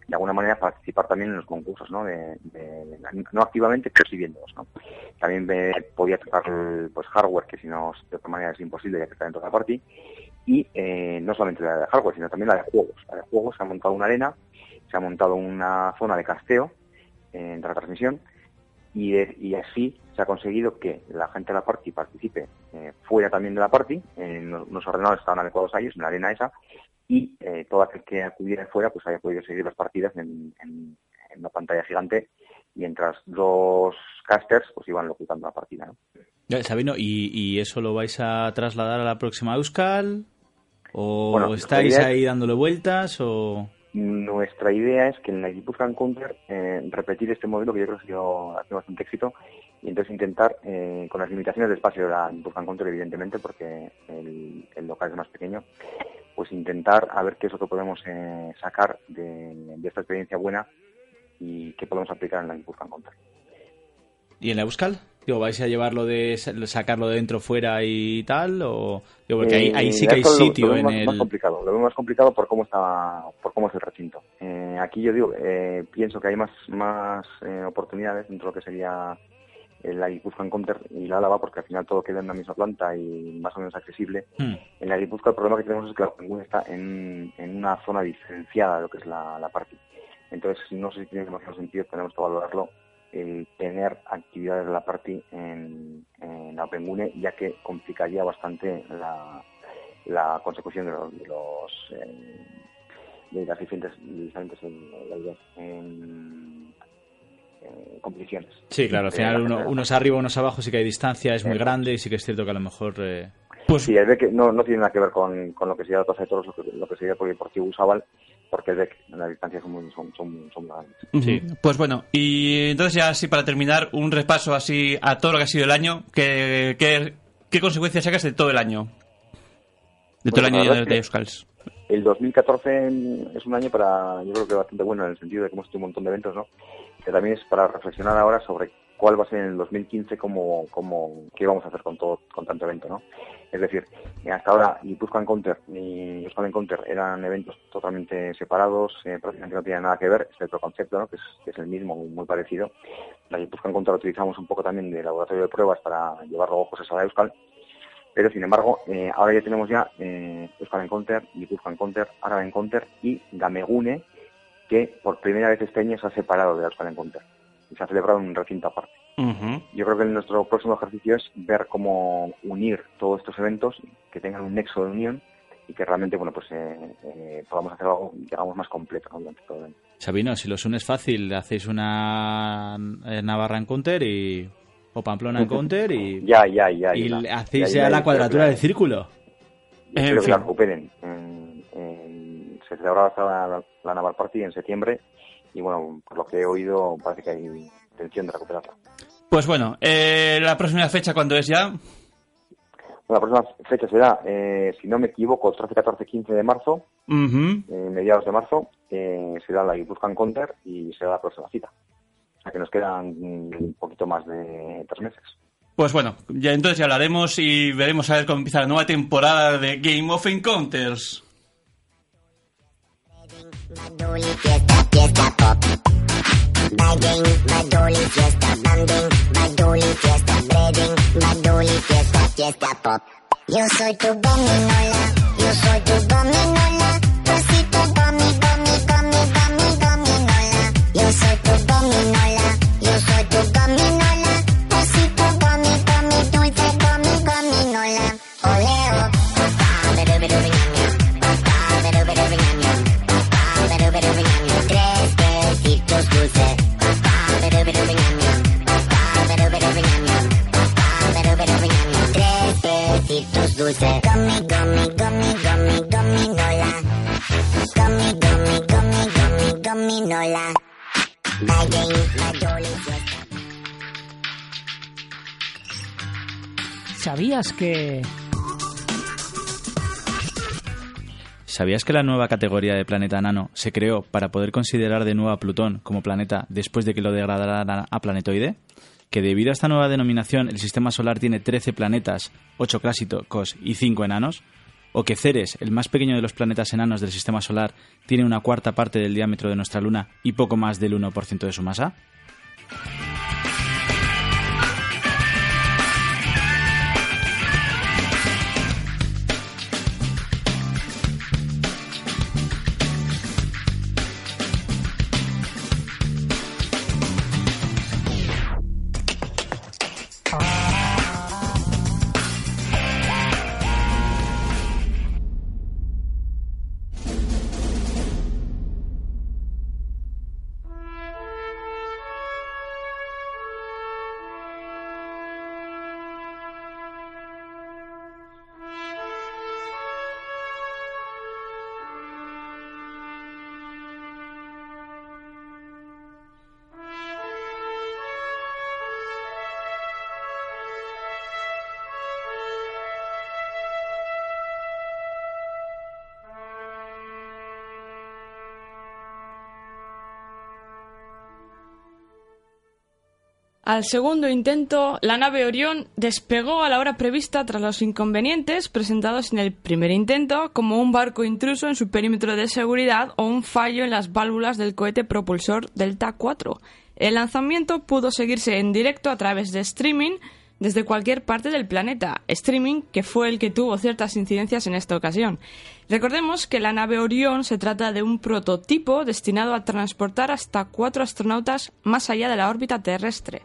de alguna manera participar también en los concursos, ¿no? No activamente, pero sí viéndolos, ¿no? También podía tocar pues hardware, que si no, de otra manera es imposible ya que está dentro de la party, y no solamente la de hardware, sino también la de juegos. La de juegos se ha montado una arena, se ha montado una zona de casteo de la transmisión, y así se ha conseguido que la gente de la party participe fuera también de la party, los ordenadores estaban adecuados a ellos, en la arena esa, y todo aquel que acudiera fuera pues haya podido seguir las partidas en una pantalla gigante, mientras dos casters pues iban locutando la partida, ¿no? Sabino, ¿y eso lo vais a trasladar a la próxima Euskal? ¿O bueno, estáis ahí dándole vueltas? O... Nuestra idea es que en la Guipúzcoa Counter repetir este modelo, que yo creo que ha sido bastante éxito, y entonces intentar, con las limitaciones de espacio de la Guipúzcoa Counter, evidentemente, porque el local es más pequeño, pues intentar a ver qué es lo que podemos sacar de esta experiencia buena y qué podemos aplicar en la Guipúzcoa Counter. ¿Y en la Euskal? Digo, ¿vais a llevarlo de sacarlo de dentro fuera y tal? O digo, porque ahí sí que hay sitio lo en el... Más complicado. Lo veo más complicado por cómo es el recinto. Aquí yo digo, pienso que hay más oportunidades dentro de lo que sería la Guipúzcoa Counter y la Álava, porque al final todo queda en la misma planta y más o menos accesible. En la Guipúzcoa el problema que tenemos es que la Penguin está en una zona diferenciada de lo que es la party. Entonces, no sé si tiene demasiado sentido, tenemos que valorarlo, tener actividades de la party en la Opengune, ya que complicaría bastante la consecución de las diferentes competiciones. Sí, claro, al final unos arriba, unos abajo, sí que hay distancia, es muy grande, y sí que es cierto que a lo mejor... Pues sí, es de que no tiene nada que ver con lo que sería la Plaza de Toros, lo que sería el Polideportivo Usábal, porque es de que las distancias son grandes. Sí. Pues bueno, y entonces ya así para terminar, un repaso así a todo lo que ha sido el año. ¿Qué consecuencias sacas de todo el año? De todo el año de Euskals. El 2014 es un año yo creo que bastante bueno, en el sentido de que hemos hecho un montón de eventos, ¿no? Que también es para reflexionar ahora sobre cuál va a ser en el 2015, qué vamos a hacer con tanto evento, ¿no? Es decir, hasta ahora Guipúzcoa Counter y Euskal Counter eran eventos totalmente separados, prácticamente no tenían nada que ver, excepto el concepto, ¿no? que es el mismo, muy parecido. La Guipúzcoa Counter la utilizamos un poco también de laboratorio de pruebas para llevar luego cosas a la Euskal, pero sin embargo, ahora ya tenemos Euskal Counter, Guipúzcoa Counter, Álava Counter y Gamegune, que por primera vez este año se ha separado de la Euskal Counter y se ha celebrado en un recinto aparte. Yo creo que nuestro próximo ejercicio es ver cómo unir todos estos eventos, que tengan un nexo de unión y que realmente podamos hacer algo, digamos, más completo, ¿no? Durante todo el año. Sabino, si los unes fácil, hacéis una Navarra Counter o Pamplona Counter y ya, y hacéis ya la cuadratura del círculo. Espero que la recuperen. Se celebraba hasta la Naval Party en septiembre y bueno, por lo que he oído parece que hay intención de recuperarla. Pues bueno, ¿la próxima fecha cuándo es ya? La próxima fecha será, si no me equivoco, 13, 14, 15 de marzo, mediados de marzo, será la Guipúzcoa Counter y será la próxima cita. O sea que nos quedan un poquito más de 3 meses. Pues bueno, ya entonces ya hablaremos y veremos a ver cómo empieza la nueva temporada de Game of Encounters. Baduli, fiesta, fiesta, pop. Bagging, Baduli, fiesta, banding. Baduli, fiesta, breading. Baduli, fiesta, fiesta, pop. Yo soy tu gominola, yo soy tu gominola. Trocito gominola. Yo soy tu gominola, yo soy tu gominola. Trocito dulce gominola. Oleo, dulce. Gominola. ¿Sabías que la nueva categoría de planeta nano se creó para poder considerar de nuevo a Plutón como planeta después de que lo degradaran a planetoide? Que debido a esta nueva denominación el sistema solar tiene 13 planetas, 8 clásicos y 5 enanos. o que Ceres, el más pequeño de los planetas enanos del Sistema Solar, tiene una cuarta parte del diámetro de nuestra Luna y poco más del 1% de su masa? Al segundo intento, la nave Orión despegó a la hora prevista tras los inconvenientes presentados en el primer intento, como un barco intruso en su perímetro de seguridad o un fallo en las válvulas del cohete propulsor Delta IV. El lanzamiento pudo seguirse en directo a través de streaming desde cualquier parte del planeta, streaming que fue el que tuvo ciertas incidencias en esta ocasión. Recordemos que la nave Orión se trata de un prototipo destinado a transportar hasta 4 astronautas más allá de la órbita terrestre.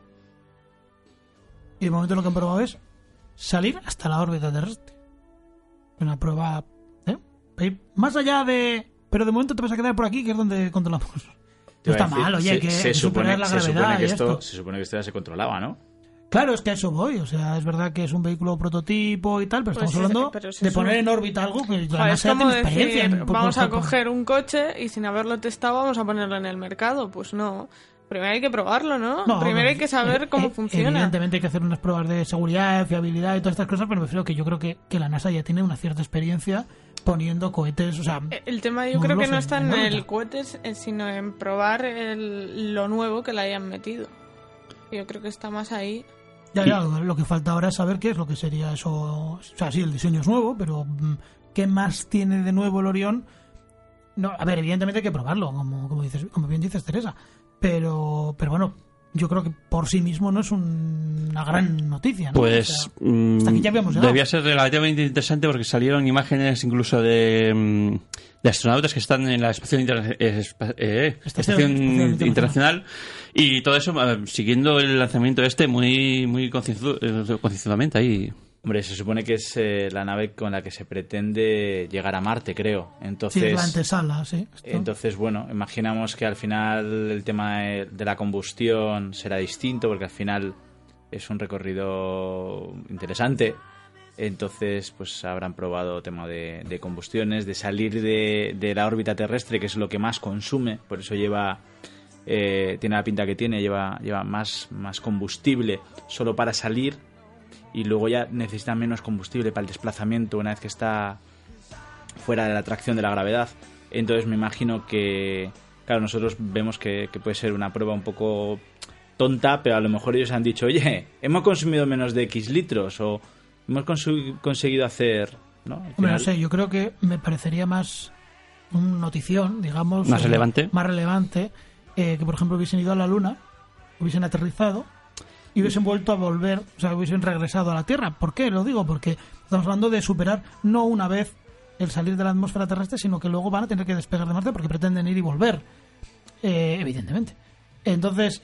Y de momento lo que han probado es salir hasta la órbita terrestre. Una prueba más allá de... Pero de momento te vas a quedar por aquí, que es donde controlamos. No está mal, oye, que superar la gravedad y esto. Se supone que esto ya se controlaba, ¿no? Claro, es que a eso voy. O sea, es verdad que es un vehículo prototipo y tal, pero estamos hablando de poner en órbita algo que además sea de experiencia. Vamos a coger un coche y sin haberlo testado vamos a ponerlo en el mercado. Pues no. Primero hay que probarlo, ¿no? Primero hay que saber cómo funciona. Evidentemente hay que hacer unas pruebas de seguridad, fiabilidad y todas estas cosas, pero me refiero que yo creo que la NASA ya tiene una cierta experiencia poniendo cohetes, o sea... El tema yo creo que no está en el cohete, sino en probar lo nuevo que le hayan metido. Yo creo que está más ahí. Ya, lo que falta ahora es saber qué es lo que sería eso. O sea, sí, el diseño es nuevo, pero ¿qué más tiene de nuevo el Orión? No, a ver, evidentemente hay que probarlo, como bien dices, Teresa. Pero bueno, yo creo que por sí mismo no es una gran noticia, ¿no? Pues o sea, hasta aquí ya habíamos llegado. Debía ser relativamente interesante porque salieron imágenes incluso de astronautas que están en la Estación Internacional y todo eso siguiendo el lanzamiento muy concienzudamente ahí. Hombre, se supone que es la nave con la que se pretende llegar a Marte, creo. Entonces, sí, la antesala, sí. Entonces, bueno, imaginamos que al final el tema de la combustión será distinto, porque al final es un recorrido interesante. Entonces, pues habrán probado tema de combustiones, de salir de la órbita terrestre, que es lo que más consume. Por eso tiene la pinta que tiene, lleva más combustible solo para salir. Y luego ya necesita menos combustible para el desplazamiento una vez que está fuera de la atracción de la gravedad. Entonces me imagino que, claro, nosotros vemos que puede ser una prueba un poco tonta, pero a lo mejor ellos han dicho, oye, hemos consumido menos de X litros o hemos conseguido hacer... ¿no? Hombre, no sé, yo creo que me parecería más una notición, digamos... Más relevante. Más relevante, que por ejemplo hubiesen ido a la Luna, hubiesen aterrizado... y hubiesen vuelto a volver, o sea, hubiesen regresado a la Tierra. ¿Por qué? Lo digo porque estamos hablando de superar no una vez el salir de la atmósfera terrestre, sino que luego van a tener que despegar de Marte porque pretenden ir y volver, evidentemente. Entonces,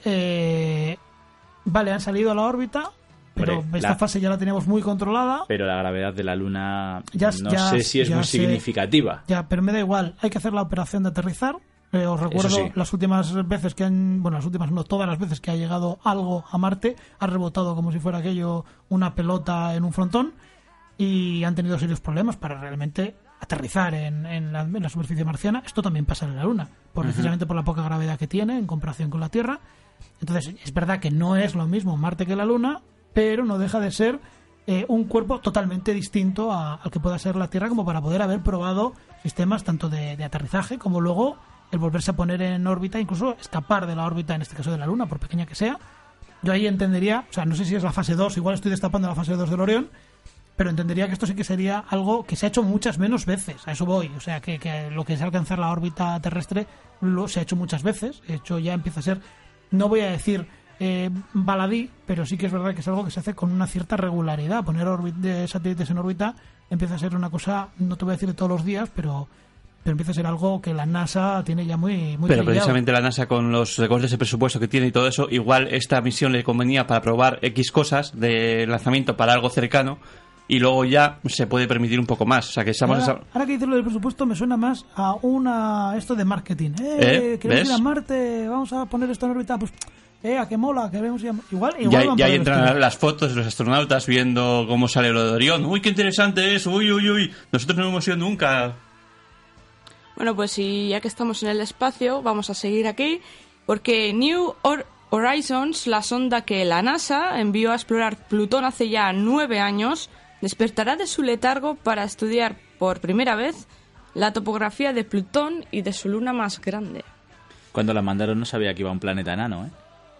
vale, han salido a la órbita, pero esta fase ya la tenemos muy controlada. Pero la gravedad de la Luna no sé si es muy significativa. Ya, pero me da igual, hay que hacer la operación de aterrizar. Os recuerdo las últimas veces que todas las veces que ha llegado algo a Marte, ha rebotado como si fuera aquello una pelota en un frontón y han tenido serios problemas para realmente aterrizar en la superficie marciana. Esto también pasa en la Luna, precisamente por la poca gravedad que tiene en comparación con la Tierra. Entonces, es verdad que no es lo mismo Marte que la Luna, pero no deja de ser un cuerpo totalmente distinto al que pueda ser la Tierra, como para poder haber probado sistemas tanto de aterrizaje como luego el volverse a poner en órbita, incluso escapar de la órbita, en este caso de la Luna, por pequeña que sea. Yo ahí entendería, o sea, no sé si es la fase 2, igual estoy destapando la fase 2 del Orión, pero entendería que esto sí que sería algo que se ha hecho muchas menos veces. A eso voy. O sea, que lo que es alcanzar la órbita terrestre se ha hecho muchas veces. De hecho, ya empieza a ser, no voy a decir baladí, pero sí que es verdad que es algo que se hace con una cierta regularidad. Poner satélites en órbita empieza a ser una cosa, no te voy a decir de todos los días, pero empieza a ser algo que la NASA tiene ya muy pero trillado. Precisamente la NASA, con los recortes de presupuesto que tiene y todo eso, igual esta misión le convenía para probar X cosas de lanzamiento para algo cercano, y luego ya se puede permitir un poco más. O sea, que estamos... Ahora que dices lo del presupuesto, me suena más a esto de marketing. Queremos ir a Marte, vamos a poner esto en órbita, pues... a que mola, queremos ir a... Igual ya ahí entran las fotos de los astronautas viendo cómo sale lo de Orión. Uy, qué interesante es, uy, nosotros no hemos ido nunca. Bueno, pues y ya que estamos en el espacio, vamos a seguir aquí, porque New Horizons, la sonda que la NASA envió a explorar Plutón hace ya 9 años, despertará de su letargo para estudiar por primera vez la topografía de Plutón y de su luna más grande. Cuando la mandaron no sabía que iba a un planeta enano, ¿eh?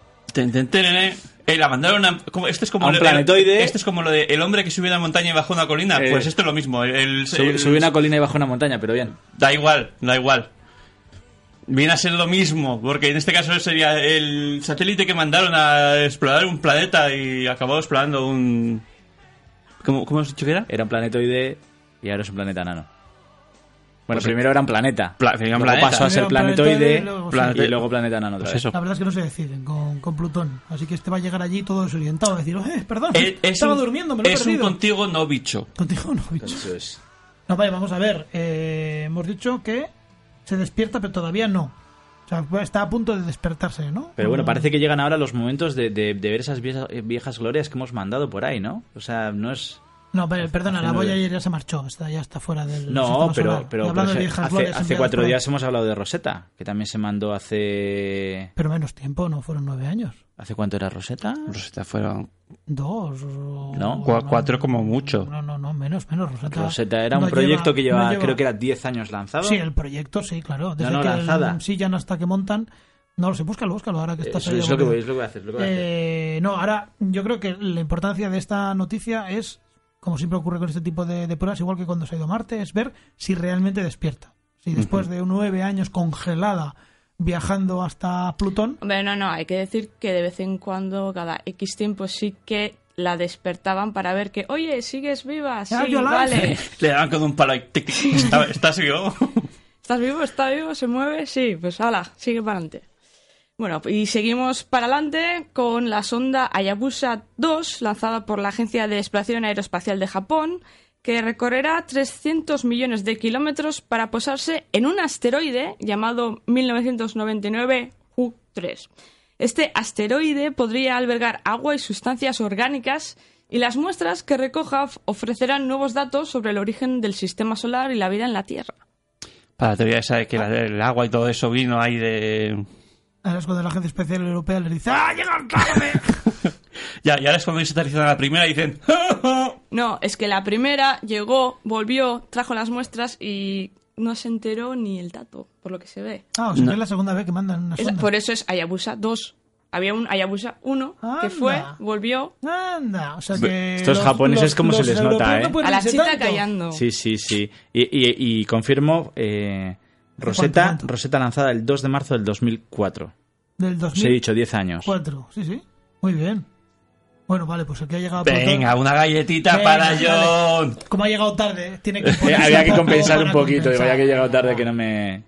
La mandaron este es como a un planetoide. Este es como lo de el hombre que subió una montaña y bajó una colina. Pues esto es lo mismo. Subió una colina y bajó una montaña, pero bien. Da igual. Viene a ser lo mismo, porque en este caso sería el satélite que mandaron a explorar un planeta y acabó explorando un... ¿Cómo has dicho que era? Era un planetoide y ahora es un planeta enano. Bueno, pues primero era un planeta. Luego pasó a ser planetoide y luego planeta enano otra vez. La verdad es que no se deciden con Plutón. Así que este va a llegar allí todo desorientado. A decir, perdón, estaba durmiendo, me lo he perdido. Es un contigo no bicho. Contigo no bicho. Eso es. No, vale, vamos a ver. Hemos dicho que se despierta, pero todavía no. O sea, está a punto de despertarse, ¿no? Pero bueno, parece que llegan ahora los momentos de ver esas viejas glorias que hemos mandado por ahí, ¿no? O sea, no es... No, perdona, la Voyager ya se marchó, ya está fuera del No, sistema pero solar. hace 4 días hemos hablado de Rosetta, que también se mandó hace... Pero menos tiempo, no fueron 9 años. ¿Hace cuánto era Rosetta? Rosetta fueron... 2 ¿No? 4 como mucho. No, menos. Rosetta era un proyecto que lleva, creo que era 10 años lanzado. Sí, el proyecto, sí, claro. Desde no, que lanzada. Sí, ya no hasta que montan... No lo sé, búscalo ahora que estás ahí. Es lo que voy a hacer. No, ahora yo creo que la importancia de esta noticia es, como siempre ocurre con este tipo de pruebas, igual que cuando se ha ido a Marte, es ver si realmente despierta. Si después de 9 años congelada viajando hasta Plutón... Hombre, no, hay que decir que de vez en cuando, cada X tiempo, sí que la despertaban para ver que, oye, ¿sigues viva? Sí, vale. Le daban con un palo y tic, ¿estás vivo? ¿Estás vivo? ¿Está vivo? ¿Se mueve? Sí, pues hala, sigue para adelante. Bueno, y seguimos para adelante con la sonda Hayabusa 2, lanzada por la Agencia de Exploración Aeroespacial de Japón, que recorrerá 300 millones de kilómetros para posarse en un asteroide llamado 1999 U3. Este asteroide podría albergar agua y sustancias orgánicas, y las muestras que recoja ofrecerán nuevos datos sobre el origen del sistema solar y la vida en la Tierra. Para la teoría esa de que el agua y todo eso vino ahí de... Ahora es cuando la Agencia Espacial Europea les dice ¡ah, llegan tarde! Y ahora es cuando se aterrizan a la primera y dicen No, es que la primera llegó, volvió, trajo las muestras y no se enteró ni el dato, por lo que se ve. O sea, es la segunda vez que mandan una sonda. Por eso es Hayabusa 2. Había un Hayabusa 1 que fue, volvió... O sea que estos japoneses como se les nota, ¿eh? A la chita callando. Sí. Y confirmo... Rosetta lanzada el 2 de marzo del 2004. ¿Del 2000? Se he dicho 10 años. 4, sí. Muy bien. Bueno, vale, pues el que ha llegado... Venga, una galletita para John. Como ha llegado tarde, tiene que... Había que compensar un poquito. Había que llegado tarde que no me...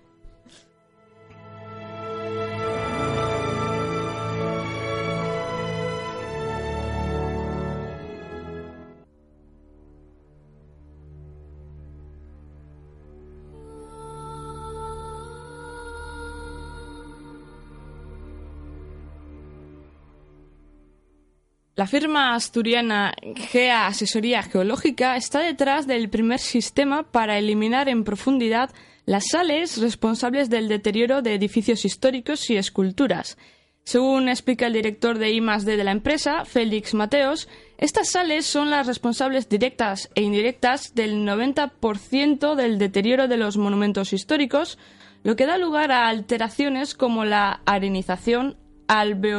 La firma asturiana GEA Asesoría Geológica está detrás del primer sistema para eliminar en profundidad las sales responsables del deterioro de edificios históricos y esculturas. Según explica el director de I+D de la empresa, Félix Mateos, estas sales son las responsables directas e indirectas del 90% del deterioro de los monumentos históricos, lo que da lugar a alteraciones como la arenización,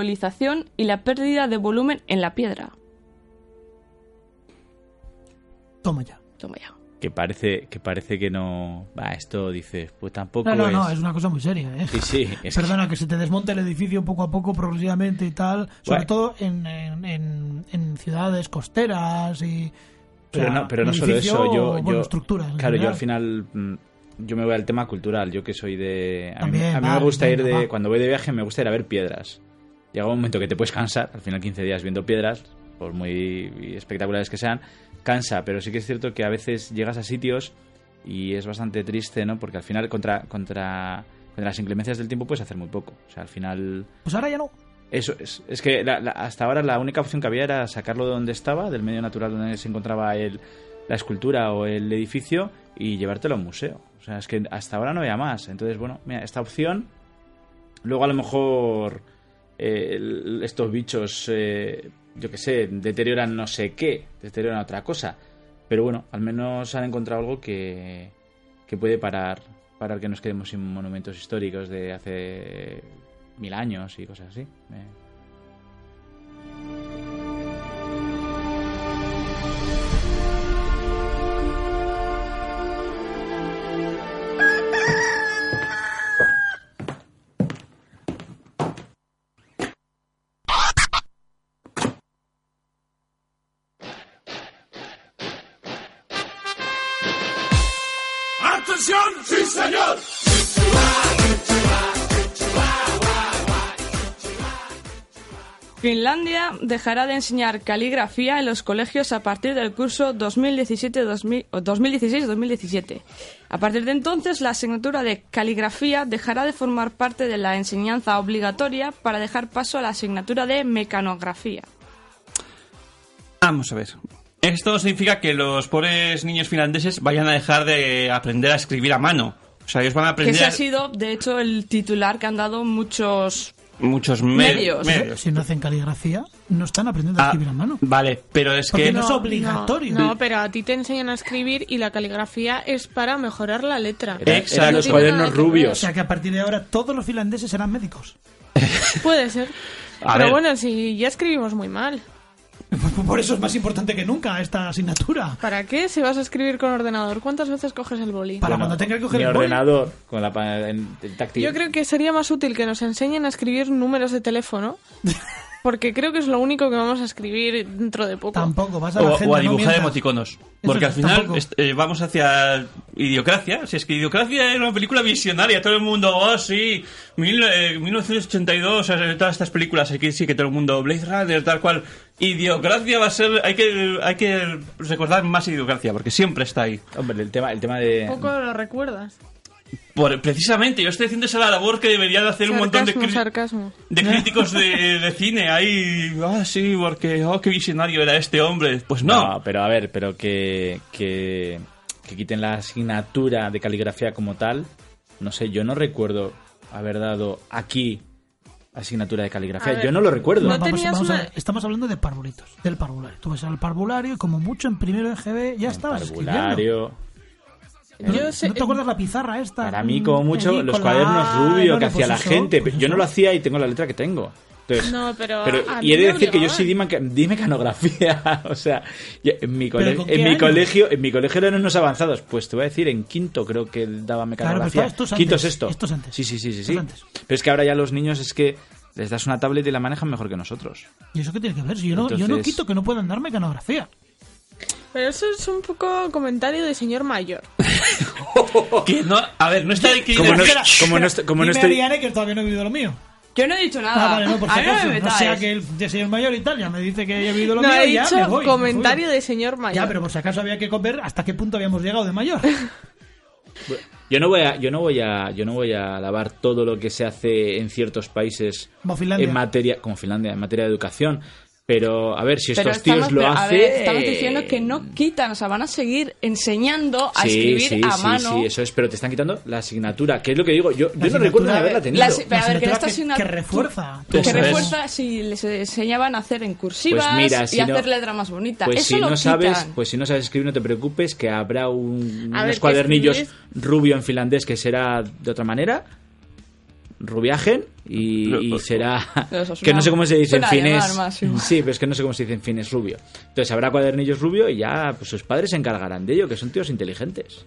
alveolización y la pérdida de volumen en la piedra. Toma ya. Que parece que no... esto dices, pues tampoco No, es una cosa muy seria, ¿eh? Sí. Perdona, que se te desmonte el edificio poco a poco, progresivamente y tal, sobre todo en ciudades costeras y... Pero no solo eso, yo estructuras. Claro, yo al final... Yo me voy al tema cultural, yo que soy de... A mí También, me gusta ir de... va. Cuando voy de viaje me gusta ir a ver piedras. Llega un momento que te puedes cansar, al final 15 días viendo piedras, por muy espectaculares que sean, cansa, pero sí que es cierto que a veces llegas a sitios y es bastante triste, ¿no? Porque al final contra las inclemencias del tiempo puedes hacer muy poco. O sea, al final... Pues ahora ya no. Eso es que hasta ahora la única opción que había era sacarlo de donde estaba, del medio natural donde se encontraba la escultura o el edificio, y llevártelo a un museo. O sea, es que hasta ahora no había más. Entonces, bueno, mira, esta opción... Luego a lo mejor estos bichos... yo qué sé, deterioran no sé qué, deterioran otra cosa. Pero bueno, al menos han encontrado algo que puede parar que nos quedemos sin monumentos históricos de hace 1000 años y cosas así. ¡Sí, señor! Finlandia dejará de enseñar caligrafía en los colegios a partir del curso 2016-2017. A partir de entonces, la asignatura de caligrafía dejará de formar parte de la enseñanza obligatoria para dejar paso a la asignatura de mecanografía. Vamos a ver. Esto significa que los pobres niños finlandeses vayan a dejar de aprender a escribir a mano. O sea, ellos van a aprender... Ese ha sido, de hecho, el titular que han dado muchos medios. Si no hacen caligrafía, no están aprendiendo a escribir a mano. Vale, pero es porque que... no es obligatorio. No, pero a ti te enseñan a escribir y la caligrafía es para mejorar la letra. Exacto, los cuadernos rubios. O sea, que a partir de ahora todos los finlandeses serán médicos. Puede ser. Pero bueno, si ya escribimos muy mal. Por eso es más importante que nunca esta asignatura. ¿Para qué? Si vas a escribir con ordenador, ¿cuántas veces coges el boli? Para cuando tenga que coger el ordenador con el táctil. Yo creo que sería más útil que nos enseñen a escribir números de teléfono, porque creo que es lo único que vamos a escribir dentro de poco. Tampoco, vas a la agenda, o a dibujar no emoticonos. Porque al final vamos hacia Idiocracia. Si es que Idiocracia era una película visionaria, todo el mundo, oh sí, 1982, todas estas películas, aquí sí que todo el mundo, Blade Runner, tal cual. Idiocracia va a ser, hay que recordar más Idiocracia, porque siempre está ahí. Hombre, el tema de... Poco lo recuerdas. Precisamente, yo estoy haciendo esa labor que deberían hacer un montón de críticos de cine ahí. Sí, porque qué visionario era este hombre. Pues no. Pero a ver, que quiten la asignatura de caligrafía como tal. No sé, yo no recuerdo haber dado aquí asignatura de caligrafía. Yo no lo recuerdo. Estamos hablando de parvulitos, del parvulario. Tú vas al parvulario y como mucho en primero de GB ya estabas escribiendo. ¿No te acuerdas la pizarra esta? Para mí, como mucho, los cuadernos rubios que hacía la gente. Yo no lo hacía y tengo la letra que tengo. Entonces, no, pero y he de decir que yo sí di mecanografía. O sea, en mi colegio eran unos avanzados. Pues te voy a decir, en quinto creo que daba mecanografía. Claro, quinto, sexto. Sí. Pero es que ahora ya los niños es que les das una tablet y la manejan mejor que nosotros. ¿Y eso qué tiene que ver? Si yo no quito que no puedan dar mecanografía. Pero eso es un poco comentario de señor mayor. Que no, a ver, no está aquí. Como no estoy... Ariane, que todavía no he vivido lo mío. Yo no he dicho nada. Vale, no, por si acaso. No sea que el de señor mayor y tal ya me dice que haya vivido lo mío. No, he y ya dicho me voy, comentario de señor mayor. Ya, pero por si acaso había que ver hasta qué punto habíamos llegado de mayor. Yo no voy a alabar todo lo que se hace en ciertos países en materia en materia de educación. Pero, a ver, si estos tíos lo hacen... Estamos diciendo que no quitan, o sea, van a seguir enseñando a escribir a mano. Sí, eso es, pero te están quitando la asignatura, que es lo que digo. Yo no recuerdo de haberla tenido. Pero a ver, que esta asignatura... Que refuerza. Que refuerza si les enseñaban a hacer en cursivas y hacer letra más bonita. Pues eso si lo no quitan. Pues si no sabes escribir, no te preocupes, que habrá unos cuadernillos rubio en finlandés que será de otra manera. rubiajen y será... que no sé cómo se dice en finés. Sí, pero es que no sé cómo se dice en finés rubio. Entonces habrá cuadernillos rubio y ya pues sus padres se encargarán de ello, que son tíos inteligentes.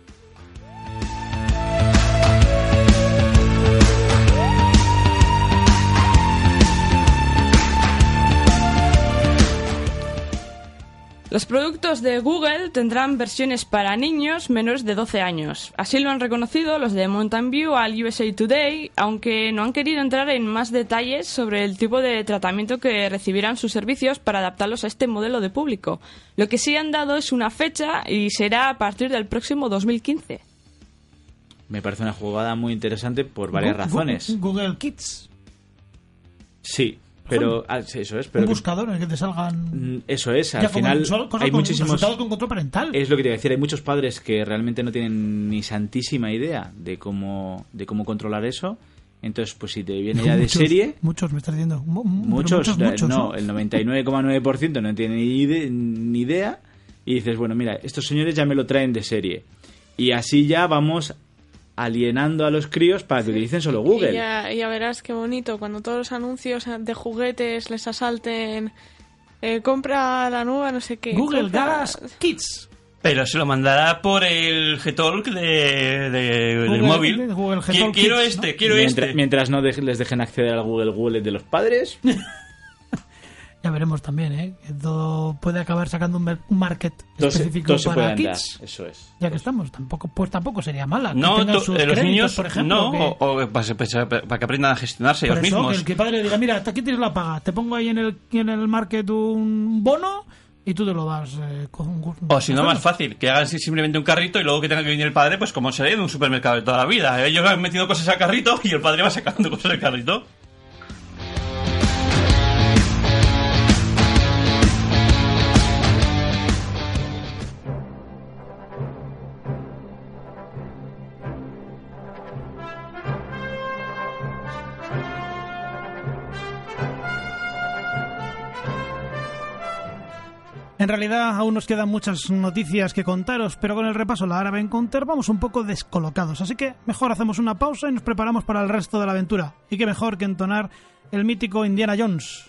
Los productos de Google tendrán versiones para niños menores de 12 años. Así lo han reconocido los de Mountain View al USA Today, aunque no han querido entrar en más detalles sobre el tipo de tratamiento que recibirán sus servicios para adaptarlos a este modelo de público. Lo que sí han dado es una fecha y será a partir del próximo 2015. Me parece una jugada muy interesante por varias razones. Google Kids. Sí. Pero eso es, pero un buscador en el que te salgan. Eso es, al final hay muchísimos resultados con control parental. Es lo que te iba a decir, hay muchos padres que realmente no tienen ni santísima idea de cómo controlar eso. Entonces, pues si te viene ya de serie, muchos me estás diciendo, muchos, no, el 99,9% no tiene ni idea y dices, bueno, mira, estos señores ya me lo traen de serie. Y así ya vamos alienando a los críos para que utilicen solo Google. Y ya verás qué bonito cuando todos los anuncios de juguetes les asalten, compra la nueva no sé qué. Google Glass Kids. Pero se lo mandará por el G-Talk del móvil. Google quiero Kids, este, ¿no? Quiero este. Mientras no les dejen acceder al Google Wallet de los padres. Ya veremos también, que todo puede acabar sacando un market específico todo se para puede kids. Andar, eso es. Ya que estamos, tampoco sería mala. No, que sus los créditos, niños, por ejemplo, no, o para que aprendan a gestionarse ellos mismos. Que el padre diga, mira, aquí tienes la paga, te pongo ahí en el market un bono y tú te lo vas con o si no, más fácil, que hagan simplemente un carrito y luego que tenga que venir el padre, pues como sería en un supermercado de toda la vida. Ellos han metido cosas al carrito y el padre va sacando cosas del carrito. En realidad aún nos quedan muchas noticias que contaros, pero con el repaso de la Arab Encounter vamos un poco descolocados, así que mejor hacemos una pausa y nos preparamos para el resto de la aventura. Y qué mejor que entonar el mítico Indiana Jones.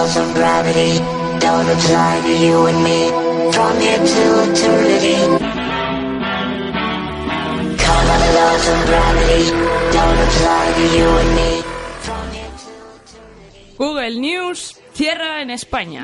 laws of gravity don't apply to you and me from here to eternity. Common laws of gravity don't apply to you and me from here to eternity. Google News cierra en España.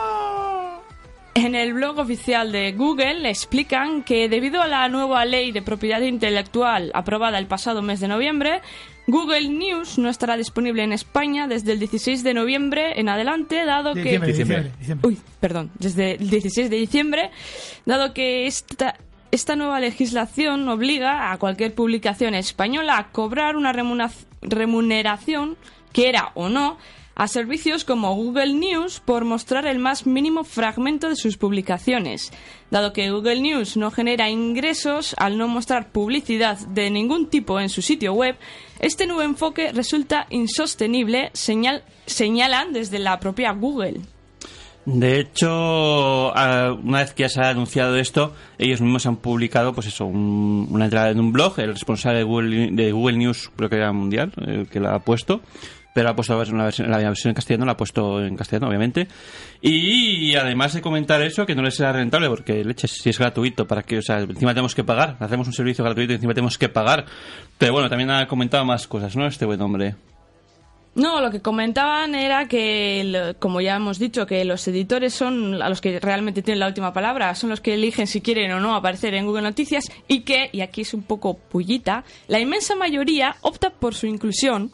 En el blog oficial de Google explican que debido a la nueva ley de propiedad intelectual aprobada el pasado mes de noviembre, Google News no estará disponible en España desde el 16 de noviembre en adelante, dado que... Diciembre. Desde el 16 de diciembre, dado que esta nueva legislación obliga a cualquier publicación española a cobrar una remuneración, quiera o no, a servicios como Google News por mostrar el más mínimo fragmento de sus publicaciones. Dado que Google News no genera ingresos al no mostrar publicidad de ningún tipo en su sitio web, este nuevo enfoque resulta insostenible, señalan desde la propia Google. De hecho, una vez que ya se ha anunciado esto, ellos mismos han publicado, pues eso, una entrada en un blog. El responsable de Google News, creo que era mundial, el que la ha puesto, pero ha puesto la versión en castellano, la ha puesto en castellano, obviamente. Y además de comentar eso, que no les será rentable, porque leches, si es gratuito, para que, o sea, encima tenemos que pagar, hacemos un servicio gratuito y encima tenemos que pagar. Pero bueno, también ha comentado más cosas, ¿no? Este buen hombre. No, lo que comentaban era que, como ya hemos dicho, que los editores son a los que realmente tienen la última palabra, son los que eligen si quieren o no aparecer en Google Noticias y que, y aquí es un poco pullita, la inmensa mayoría opta por su inclusión.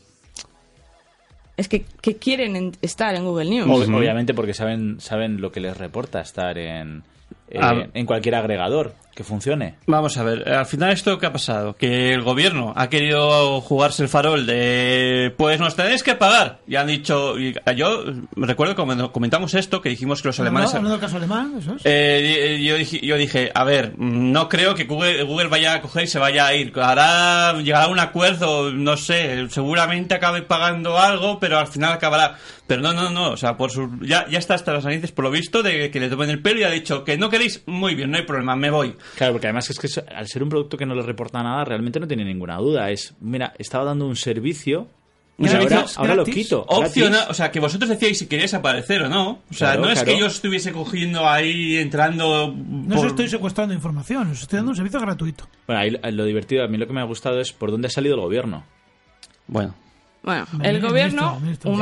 Es que quieren estar en Google News. Obviamente porque saben lo que les reporta estar en cualquier agregador que funcione. Vamos a ver, al final esto ¿qué ha pasado? Que el gobierno ha querido jugarse el farol de pues nos tenéis que pagar. Y han dicho, yo recuerdo cuando comentamos esto, que dijimos que los alemanes... ¿No del caso alemán? ¿Eso es? Yo dije, a ver, no creo que Google vaya a coger y se vaya a ir. Llegará a un acuerdo, no sé, seguramente acabe pagando algo, pero al final acabará. Pero no, o sea, ya está hasta las narices, por lo visto, de que le tomen el pelo y ha dicho que no queréis, muy bien, no hay problema, me voy. Claro, porque además es que al ser un producto que no le reporta nada, realmente no tiene ninguna duda. Mira, estaba dando un servicio y ahora lo quito. Opcional, o sea, que vosotros decíais si queríais aparecer o no. O sea, no es que yo estuviese cogiendo ahí, entrando... No os estoy secuestrando información, os estoy dando un servicio gratuito. Bueno, ahí lo divertido, a mí lo que me ha gustado es por dónde ha salido el gobierno. Bueno, el gobierno...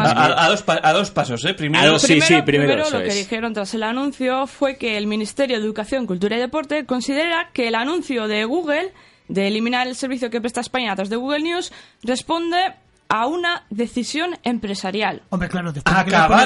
A dos pasos, ¿eh? Primero lo que dijeron tras el anuncio fue que el Ministerio de Educación, Cultura y Deporte considera que el anuncio de Google de eliminar el servicio que presta España a través de Google News responde a una decisión empresarial. Hombre, claro, después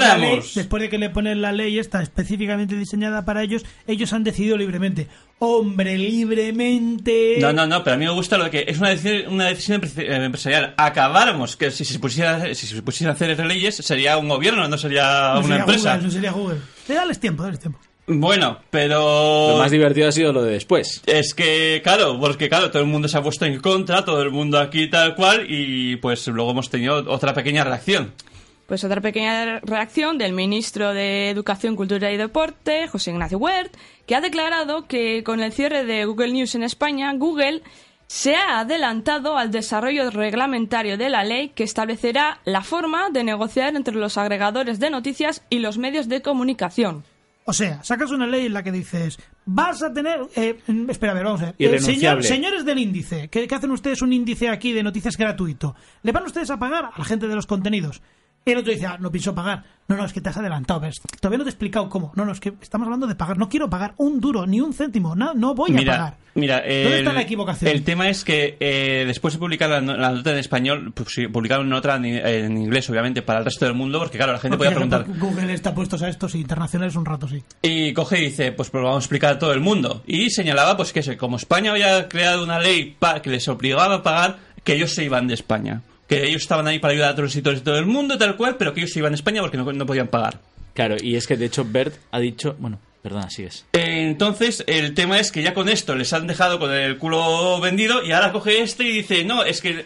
de que le ponen la ley esta específicamente diseñada para ellos han decidido libremente. ¡Hombre, libremente! No, pero a mí me gusta lo que es una decisión empresarial. Acabáramos, que si se pusiera a hacer leyes sería un gobierno, no sería una empresa. No sería Google. Dales tiempo. Bueno, pero... Lo más divertido ha sido lo de después. Es que, claro, todo el mundo se ha puesto en contra, todo el mundo aquí tal cual, y pues luego hemos tenido otra pequeña reacción. Pues otra pequeña reacción del ministro de Educación, Cultura y Deporte, José Ignacio Wert, que ha declarado que con el cierre de Google News en España, Google se ha adelantado al desarrollo reglamentario de la ley que establecerá la forma de negociar entre los agregadores de noticias y los medios de comunicación. O sea, sacas una ley en la que dices, vas a tener... espera, a ver, vamos a ver. Irrenunciable. Señores del índice, ¿qué hacen ustedes un índice aquí de noticias gratuito? ¿Le van ustedes a pagar a la gente de los contenidos? Y el otro dice, no pienso pagar. No, es que te has adelantado, ¿ves? Todavía no te he explicado cómo. No, es que estamos hablando de pagar. No quiero pagar un duro, ni un céntimo. No voy a pagar. Mira, ¿dónde está la equivocación? El tema es que después de publicar la nota en español, pues publicaron otra en inglés, obviamente, para el resto del mundo, porque claro, la gente podía preguntar... Google está puesto a estos internacionales un rato, sí. Y coge y dice, pues lo vamos a explicar a todo el mundo. Y señalaba, pues que como España había creado una ley que les obligaba a pagar, que ellos se iban de España. Que ellos estaban ahí para ayudar a todos los editores de todo el mundo, tal cual, pero que ellos se iban a España porque no podían pagar. Claro, y es que de hecho Bert ha dicho... Bueno, perdona, sigues. Entonces, el tema es que ya con esto les han dejado con el culo vendido y ahora coge y dice, no, es que...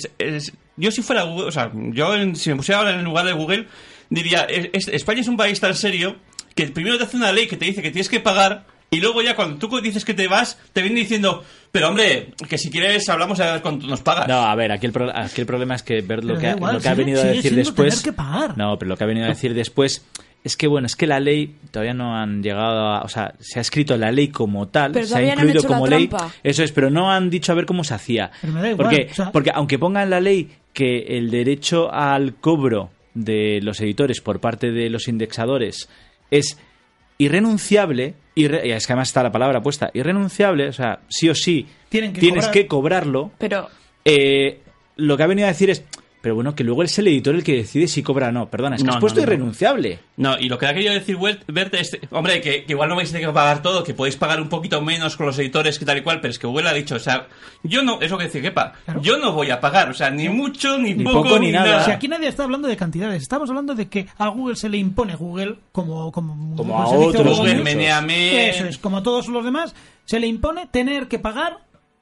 yo si fuera Google, o sea, si me pusiera ahora en el lugar de Google, diría, España es un país tan serio que primero te hace una ley que te dice que tienes que pagar Y luego ya cuando tú dices que te vas, te vienen diciendo, pero hombre, que si quieres hablamos a ver cuánto nos pagas. No, a ver, aquí el problema es que ver lo que ha venido a decir después... Que pagar. No, pero lo que ha venido a decir después... Es que, bueno, es que la ley todavía no han llegado a... O sea, se ha escrito la ley como tal, pero se ha incluido no como ley... Eso es, pero no han dicho a ver cómo se hacía. Pero me da igual, porque aunque ponga en la ley que el derecho al cobro de los editores por parte de los indexadores es irrenunciable, y es que además está la palabra puesta, irrenunciable, o sea, sí o sí tienes que cobrarlo, pero... lo que ha venido a decir es... Pero bueno, que luego es el editor el que decide si cobra o no. Perdona, es que has puesto irrenunciable. No, y lo que ha querido decir Bert es... Hombre, que igual no vais a tener que pagar todo, que podéis pagar un poquito menos con los editores que tal y cual, pero es que Google ha dicho, o sea, yo no... Es lo que dice Kepa. Claro. Yo no voy a pagar, o sea, ni mucho, ni poco, ni nada. Si aquí nadie está hablando de cantidades, estamos hablando de que a Google se le impone Google como a otros. Google, Meneame... Eso es, como a todos los demás, se le impone tener que pagar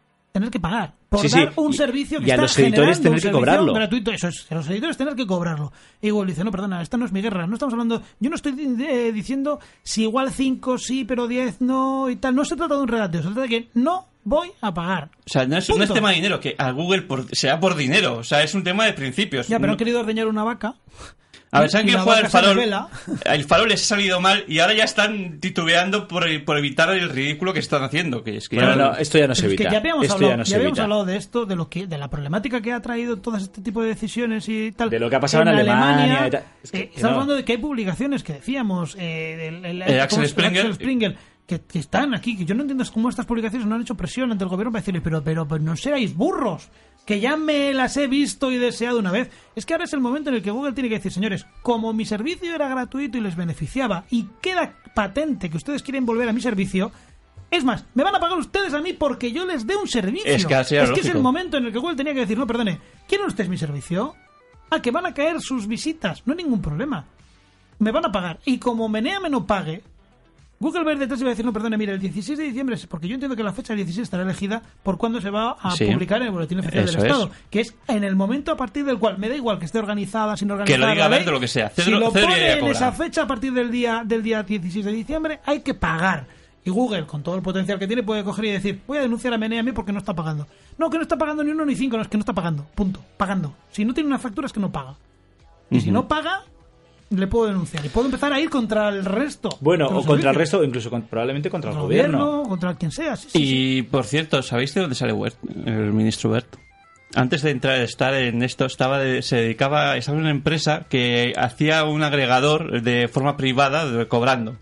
por dar un servicio que y a está los editores tener que cobrarlo gratuito. Eso es, a los editores tener que cobrarlo. Y Google dice, no, perdona, esta no es mi guerra, no estamos hablando, yo no estoy diciendo si igual 5 sí, pero 10 no y tal, no se trata de un regateo, se trata de que no voy a pagar. O sea, no es tema de dinero, que a Google sea por dinero, o sea, es un tema de principios. Ya, pero han querido ordeñar una vaca. A ver, ¿saben quién juega el farol? El farol les ha salido mal y ahora ya están titubeando por evitar el ridículo que están haciendo. Que es que no, esto ya no se evita. Es que ya habíamos hablado de esto, de la problemática que ha traído todo este tipo de decisiones y tal. De lo que ha pasado en Alemania y tal. Estamos hablando de que hay publicaciones que decíamos, el Axel Springer, que están aquí, que yo no entiendo cómo estas publicaciones no han hecho presión ante el gobierno para decirle, pero no seáis burros, que ya me las he visto y deseado una vez. Es que ahora es el momento en el que Google tiene que decir, señores, como mi servicio era gratuito y les beneficiaba y queda patente que ustedes quieren volver a mi servicio, es más, me van a pagar ustedes a mí porque yo les dé un servicio. Es que es el momento en el que Google tenía que decir, no, perdone, ¿quieren ustedes mi servicio? Que van a caer sus visitas, no hay ningún problema, me van a pagar, y como Meneame no pague, Google va a ir detrás y va a decir, no, perdone, mira, el 16 de diciembre, porque yo entiendo que la fecha del 16 estará elegida por cuando se va a publicar en el Boletín Oficial del Estado, que es en el momento a partir del cual, me da igual que esté organizada, sin organizada, que lo diga Bert o lo que sea. Si lo pone en esa fecha a partir del día 16 de diciembre, hay que pagar. Y Google, con todo el potencial que tiene, puede coger y decir, voy a denunciar a Meneame porque no está pagando. No, que no está pagando ni 1 ni 5, no, es que no está pagando, punto, pagando. Si no tiene una factura es que no paga. Y si no paga, le puedo denunciar y puedo empezar a ir contra el resto. Bueno, o contra el resto, o incluso probablemente contra el gobierno. Contra quien sea. Sí. Por cierto, ¿sabéis de dónde sale el ministro Bert? Antes de estar en esto, estaba en una empresa que hacía un agregador de forma privada, cobrando.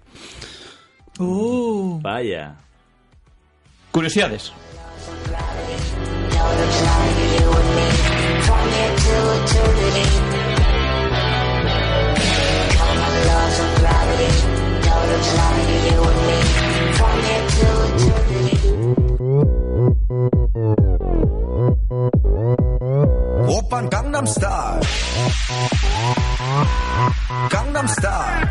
Vaya. Curiosidades. Open Gangnam Style. Gangnam Style.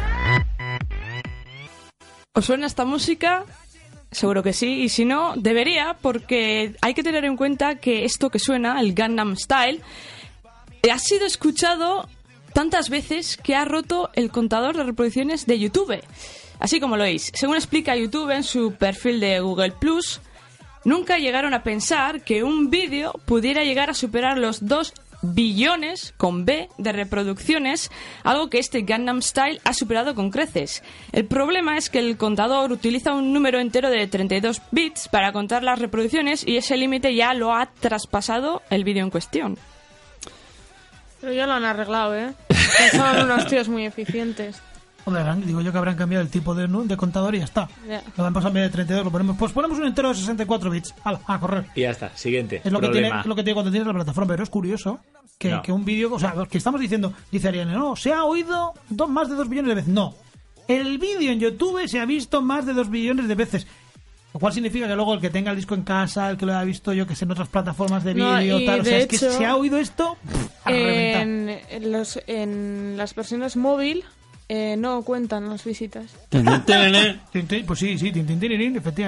¿Os suena esta música? Seguro que sí, y si no, debería, porque hay que tener en cuenta que esto que suena, el Gangnam Style, ha sido escuchado tantas veces que ha roto el contador de reproducciones de YouTube. Así como lo oís. Según explica YouTube en su perfil de Google+, nunca llegaron a pensar que un vídeo pudiera llegar a superar los 2 billones, con B, de reproducciones, algo que este Gangnam Style ha superado con creces. El problema es que el contador utiliza un número entero de 32 bits para contar las reproducciones y ese límite ya lo ha traspasado el vídeo en cuestión. Pero ya lo han arreglado, ¿eh? Son unos tíos muy eficientes. Hombre, digo yo que habrán cambiado el tipo de contador y ya está. Yeah. Lo han pasado en vez de 32, lo ponemos. Pues ponemos un entero de 64 bits. A correr. Y ya está, siguiente. Es lo que tiene cuando tienes la plataforma, pero es curioso que un vídeo, o sea, que estamos diciendo, dice Ariane, no, se ha oído más de 2 billones de veces. No. El vídeo en YouTube se ha visto más de 2 billones de veces. Lo cual significa que luego el que tenga el disco en casa, el que lo haya visto yo que sé en otras plataformas de vídeo, tal, o sea, es que se ha oído esto a reventar. En las versiones móvil no cuentan las visitas. Pues sí, efectivamente.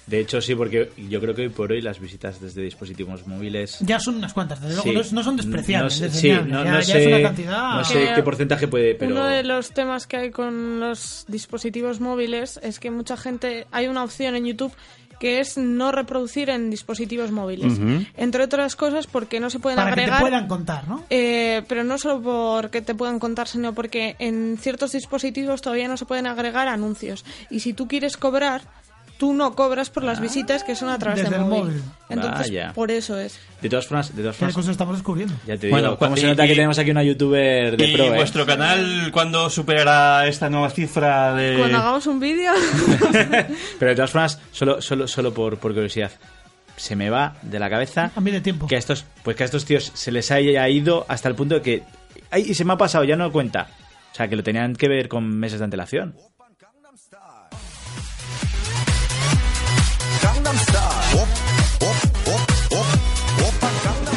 De hecho, sí, porque yo creo que hoy por hoy las visitas desde dispositivos móviles... Ya son unas cuantas, desde luego, sí, no son despreciables. No ya es una cantidad... No sé qué porcentaje puede... Pero... Uno de los temas que hay con los dispositivos móviles es que mucha gente... Hay una opción en YouTube que es no reproducir en dispositivos móviles. Entre otras cosas porque no se pueden agregar... Para que te puedan contar, ¿no? Pero no solo porque te puedan contar, sino porque en ciertos dispositivos todavía no se pueden agregar anuncios. Y si tú quieres cobrar... Tú no cobras por las visitas que son a través del móvil. Entonces, por eso es. De todas formas, ¿qué cosas estamos descubriendo? Ya te digo, bueno, ¿cómo se nota que tenemos aquí una youtuber de pro? ¿Y vuestro canal cuándo superará esta nueva cifra de...? Cuando hagamos un vídeo. Pero de todas formas, solo por curiosidad, se me va de la cabeza... A mí de tiempo. Que a estos tíos se les haya ido hasta el punto de que... Y se me ha pasado, ya no cuenta. O sea, que lo tenían que ver con meses de antelación. Gangnam Style. Oppa Gangnam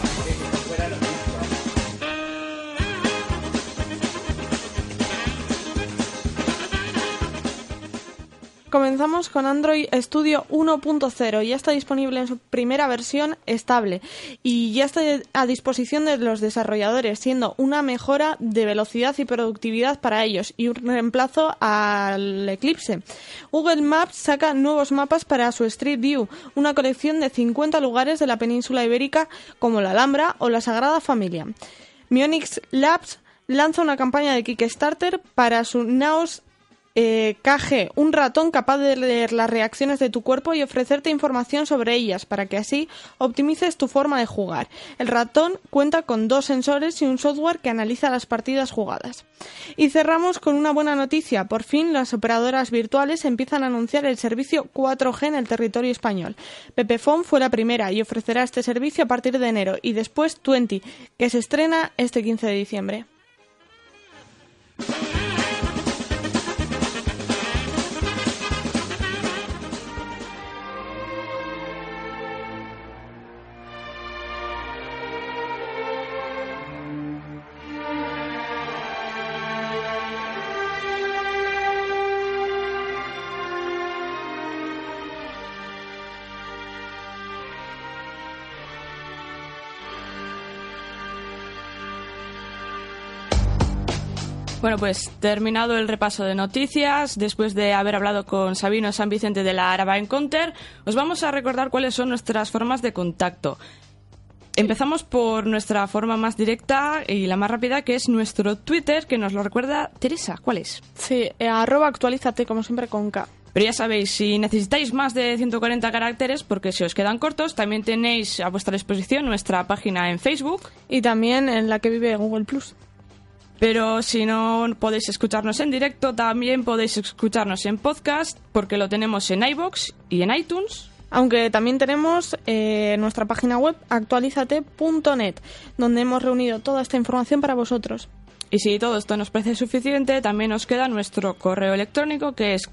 Comenzamos con Android Studio 1.0. Ya está disponible en su primera versión estable y ya está a disposición de los desarrolladores, siendo una mejora de velocidad y productividad para ellos y un reemplazo al Eclipse. Google Maps saca nuevos mapas para su Street View, una colección de 50 lugares de la península ibérica como la Alhambra o la Sagrada Familia. Mionix Labs lanza una campaña de Kickstarter para su Naos KG, un ratón capaz de leer las reacciones de tu cuerpo y ofrecerte información sobre ellas para que así optimices tu forma de jugar. El ratón cuenta con 2 sensores y un software que analiza las partidas jugadas. Y cerramos con una buena noticia. Por fin las operadoras virtuales empiezan a anunciar el servicio 4G en el territorio español. Pepefon fue la primera y ofrecerá este servicio a partir de enero y después Twenty, que se estrena este 15 de diciembre. Bueno, pues terminado el repaso de noticias, después de haber hablado con Sabino San Vicente de la Araba Encounter, os vamos a recordar cuáles son nuestras formas de contacto. Empezamos por nuestra forma más directa y la más rápida, que es nuestro Twitter, que nos lo recuerda Teresa. ¿Cuál es? Sí, @actualízate, como siempre con K. Pero ya sabéis, si necesitáis más de 140 caracteres, porque se os quedan cortos, también tenéis a vuestra disposición nuestra página en Facebook. Y también en la que vive Google+. Pero si no podéis escucharnos en directo, también podéis escucharnos en podcast, porque lo tenemos en iVoox y en iTunes. Aunque también tenemos nuestra página web actualizate.net, donde hemos reunido toda esta información para vosotros. Y si todo esto nos parece suficiente, también nos queda nuestro correo electrónico, que es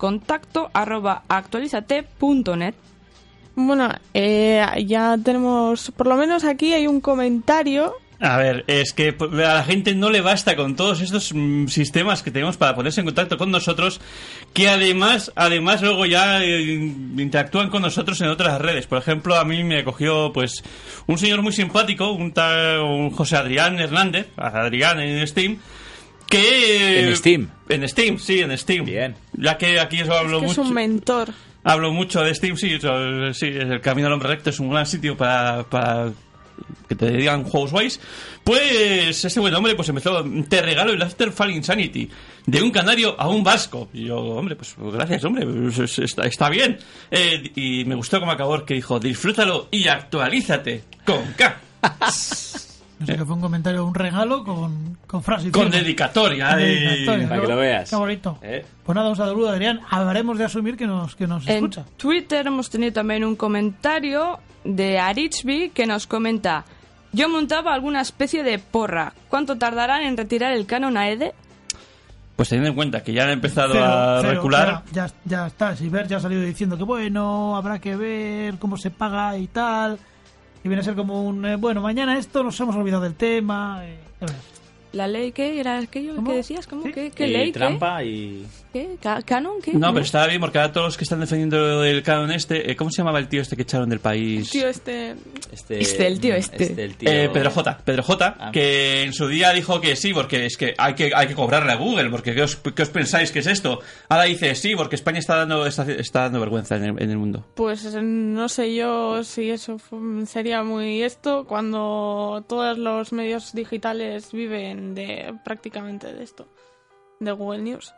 contacto@actualizate.net. Bueno, ya tenemos, por lo menos aquí hay un comentario. A ver, es que a la gente no le basta con todos estos sistemas que tenemos para ponerse en contacto con nosotros, que además luego ya interactúan con nosotros en otras redes. Por ejemplo, a mí me cogió pues un señor muy simpático, un José Adrián Hernández, Adrián en Steam, que... ¿En Steam? En Steam, sí, en Steam. Bien. Ya que aquí os hablo mucho... Es un mentor. Hablo mucho de Steam, sí, el Camino al Hombre Recto es un gran sitio para que te digan juegos guays. Pues ese buen hombre pues empezó: te regalo el Afterfall Insanity, de un canario a un vasco. Y yo, hombre, pues gracias, hombre, pues, está bien. Y me gustó como acabó, que dijo: disfrútalo y actualízate con K. No sé, que fue un comentario, un regalo con frase. Con dedicatoria. Para que lo veas. Qué bonito. Pues nada, un saludo, Adrián. Hablaremos de asumir que nos escucha. En Twitter hemos tenido también un comentario de Arichby que nos comenta: yo montaba alguna especie de porra. ¿Cuánto tardarán en retirar el canon AED? Pues teniendo en cuenta que ya han empezado a recular... Ya está, Siver ya ha salido diciendo que bueno, habrá que ver cómo se paga y tal... Y viene a ser como un... bueno, mañana esto nos hemos olvidado del tema... ¿La ley qué? ¿Era aquello ¿Cómo? que decías? ¿Cómo? ¿Sí? ¿Qué ley? Trampa ¿Qué? y... ¿Qué? ¿Canon? ¿Qué? No, pero estaba bien porque ahora todos los que están defendiendo el canon ¿cómo se llamaba el tío que echaron del país? Tío, el tío este. Pedro J, que en su día dijo que sí, porque es que hay que cobrarle a Google, porque ¿qué os pensáis que es esto? Ahora dice sí, porque España está dando vergüenza en el mundo. Pues no sé yo si eso sería muy esto cuando todos los medios digitales viven prácticamente de esto, de Google News.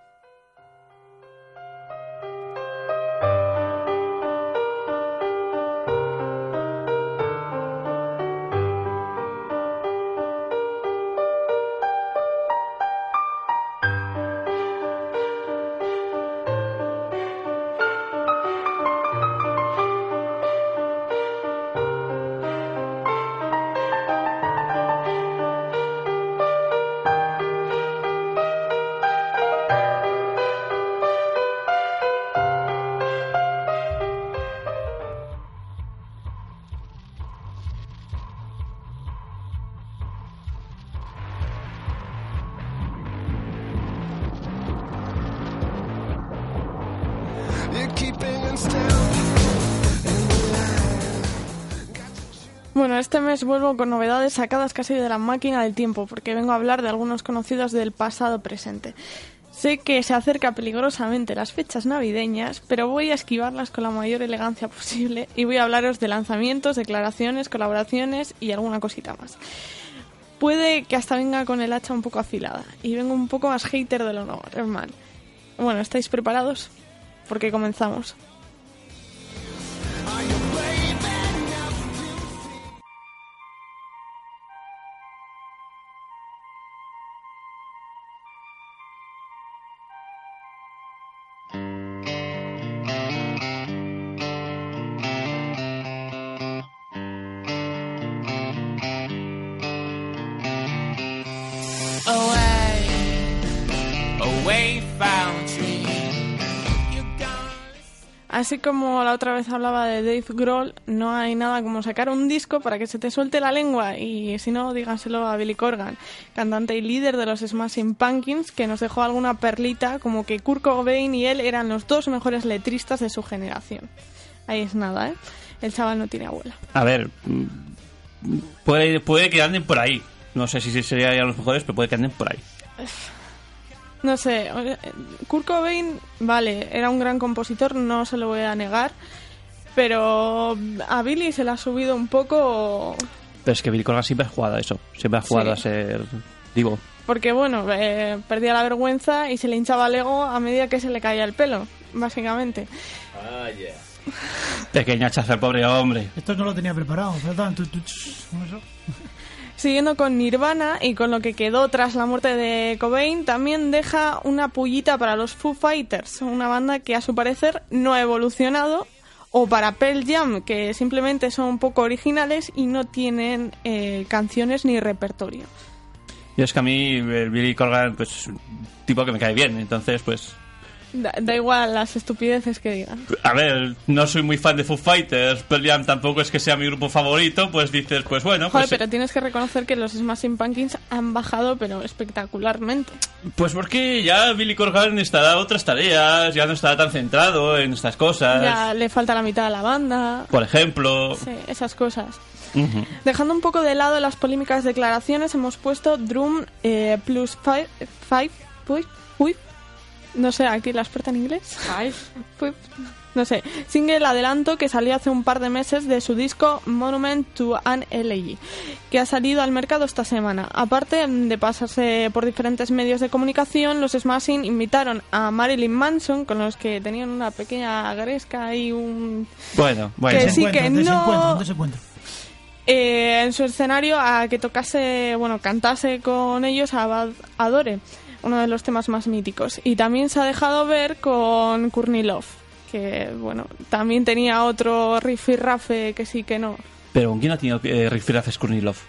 Bueno, este mes vuelvo con novedades sacadas casi de la máquina del tiempo, porque vengo a hablar de algunos conocidos del pasado presente. Sé que se acerca peligrosamente las fechas navideñas, pero voy a esquivarlas con la mayor elegancia posible y voy a hablaros de lanzamientos, declaraciones, colaboraciones y alguna cosita más. Puede que hasta venga con el hacha un poco afilada y vengo un poco más hater de lo normal. Bueno, ¿estáis preparados? Porque comenzamos. Así como la otra vez hablaba de Dave Grohl, no hay nada como sacar un disco para que se te suelte la lengua, y si no, díganselo a Billy Corgan, cantante y líder de los Smashing Pumpkins, que nos dejó alguna perlita como que Kurt Cobain y él eran los dos mejores letristas de su generación. Ahí es nada, ¿eh? El chaval no tiene abuela. A ver, puede que anden por ahí. No sé si serían los mejores, pero puede que anden por ahí. No sé, Kurt Cobain, vale, era un gran compositor, no se lo voy a negar, pero a Billy se le ha subido un poco... Pero es que Billy Corgan siempre ha jugado a eso, siempre ha jugado a ser divo. Porque bueno, perdía la vergüenza y se le hinchaba el ego a medida que se le caía el pelo, básicamente. Ah, yeah. Pequeña hachazo al pobre hombre. Esto no lo tenía preparado, ¿verdad? Eso. Siguiendo con Nirvana y con lo que quedó tras la muerte de Cobain, también deja una pullita para los Foo Fighters, una banda que a su parecer no ha evolucionado, o para Pearl Jam, que simplemente son un poco originales y no tienen canciones ni repertorio. Y es que a mí el Billy Corgan, pues, un tipo que me cae bien, entonces, pues... Da igual las estupideces que digan. A ver, no soy muy fan de Foo Fighters, Pearl Jam tampoco es que sea mi grupo favorito, pues dices, pues bueno... Joder, pues, pero tienes que reconocer que los Smashing Pumpkins han bajado, pero espectacularmente. Pues porque ya Billy Corgan estará a otras tareas, ya no estará tan centrado en estas cosas. Ya le falta la mitad de la banda. Por ejemplo... Sí, esas cosas. Uh-huh. Dejando un poco de lado las polémicas declaraciones, hemos puesto Drum plus 5... No sé, aquí la experta en inglés. No sé, single adelanto que salió hace un par de meses de su disco Monument to an Elegy, que ha salido al mercado esta semana. Aparte de pasarse por diferentes medios de comunicación, los Smashing invitaron a Marilyn Manson, con los que tenían una pequeña gresca y un... Bueno. Que sí, que no... Desencuentro. En su escenario a que cantase con ellos a Adore, uno de los temas más míticos. Y también se ha dejado ver con Courtney Love, que bueno, también tenía otro rifirrafe que sí que no. Pero ¿con quién ha tenido rifirrafes Courtney Love?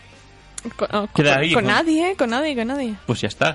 Con nadie. Pues ya está.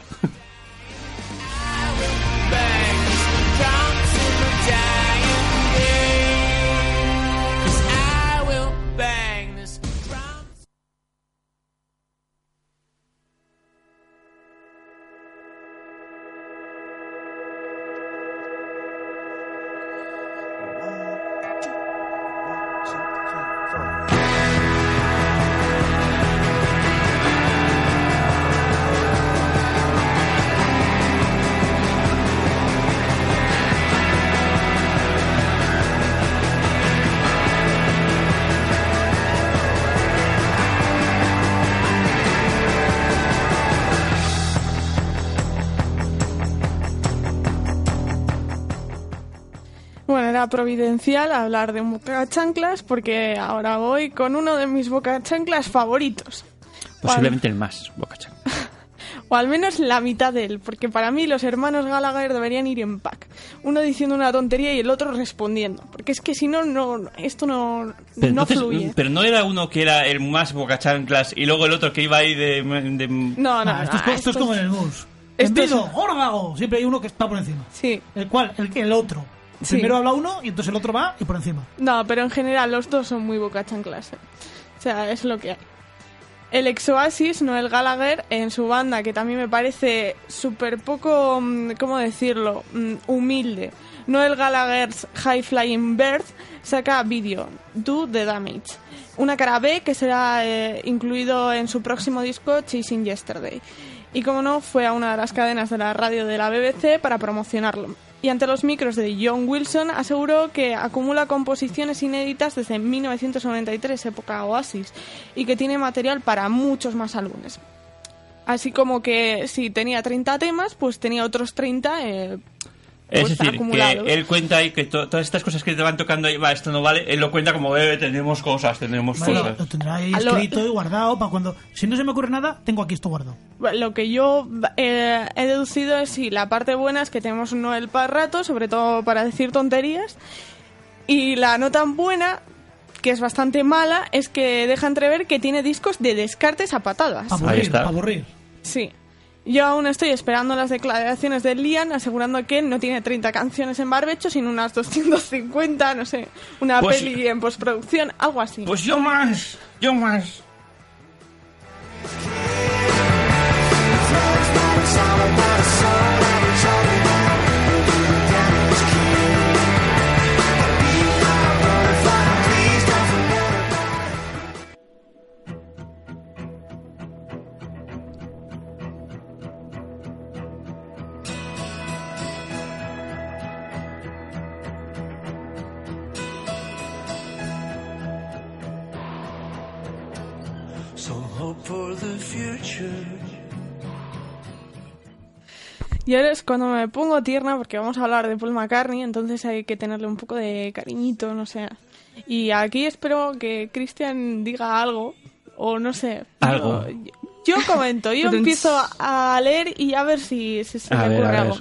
era providencial hablar de un bocachanclas porque ahora voy con uno de mis bocachanclas favoritos. Posiblemente el más bocachanclas. O al menos la mitad de él, porque para mí los hermanos Gallagher deberían ir en pack. Uno diciendo una tontería y el otro respondiendo. Porque es que si no, esto no fluye. Pero no era uno que era el más bocachanclas y luego el otro que iba ahí de... No, esto es como en el bus. Envido, órdago. Siempre hay uno que está por encima. Sí. El otro. Sí. Primero habla uno y entonces el otro va y por encima. No, pero en general los dos son muy bocachanclas. O sea, es lo que hay. El ex Oasis, Noel Gallagher, en su banda, que también me parece súper poco, ¿cómo decirlo?, humilde. Noel Gallagher's High Flying Bird saca vídeo, Do the Damage. Una cara B que será incluido en su próximo disco, Chasing Yesterday. Y como no, fue a una de las cadenas de la radio de la BBC para promocionarlo. Y ante los micros de John Wilson aseguró que acumula composiciones inéditas desde 1993, época Oasis, y que tiene material para muchos más álbumes. Así como que si tenía 30 temas, pues tenía otros 30 es decir, acumulados. que él cuenta ahí que todas estas cosas que te van tocando ahí, esto no vale, él lo cuenta como tenemos cosas. Lo tendrá ahí escrito y guardado para cuando... Si no se me ocurre nada, tengo aquí esto guardado. Lo que yo he deducido es si la parte buena es que tenemos un Noel para rato, sobre todo para decir tonterías, y la no tan buena, que es bastante mala, es que deja entrever que tiene discos de descartes a patadas. Aburrir. Sí. Yo aún estoy esperando las declaraciones de Liam asegurando que él no tiene 30 canciones en barbecho, sino unas 250, no sé, una peli en postproducción, algo así. Pues yo más. Y ahora es cuando me pongo tierna porque vamos a hablar de Paul McCartney, entonces hay que tenerle un poco de cariñito, no sé. Y aquí espero que Christian diga algo, o no sé. Algo. Yo comento, yo empiezo a leer y a ver si se me ocurre algo.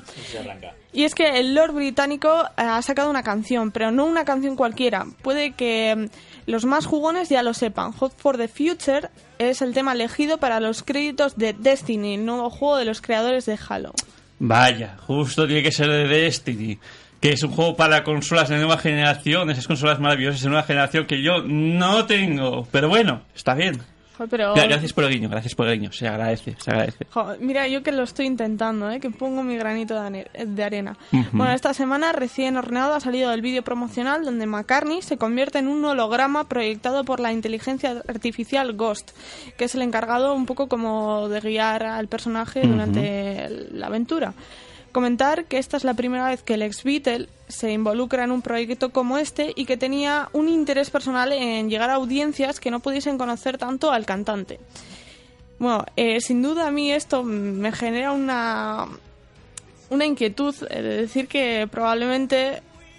Y es que el Lord británico ha sacado una canción, pero no una canción cualquiera. Puede que los más jugones ya lo sepan. Hot for the Future es el tema elegido para los créditos de Destiny, el nuevo juego de los creadores de Halo. Vaya, justo tiene que ser de Destiny, que es un juego para consolas de nueva generación, esas consolas maravillosas de nueva generación que yo no tengo. Pero bueno, está bien. Pero... Gracias por el guiño, se agradece. Mira, yo que lo estoy intentando, que pongo mi granito de arena. Uh-huh. Bueno, esta semana recién horneado ha salido el vídeo promocional donde McCartney se convierte en un holograma proyectado por la inteligencia artificial Ghost, que es el encargado un poco como de guiar al personaje durante la aventura. Comentar que esta es la primera vez que el ex-Beatle se involucra en un proyecto como este y que tenía un interés personal en llegar a audiencias que no pudiesen conocer tanto al cantante. Bueno, sin duda a mí esto me genera una inquietud, de decir que probablemente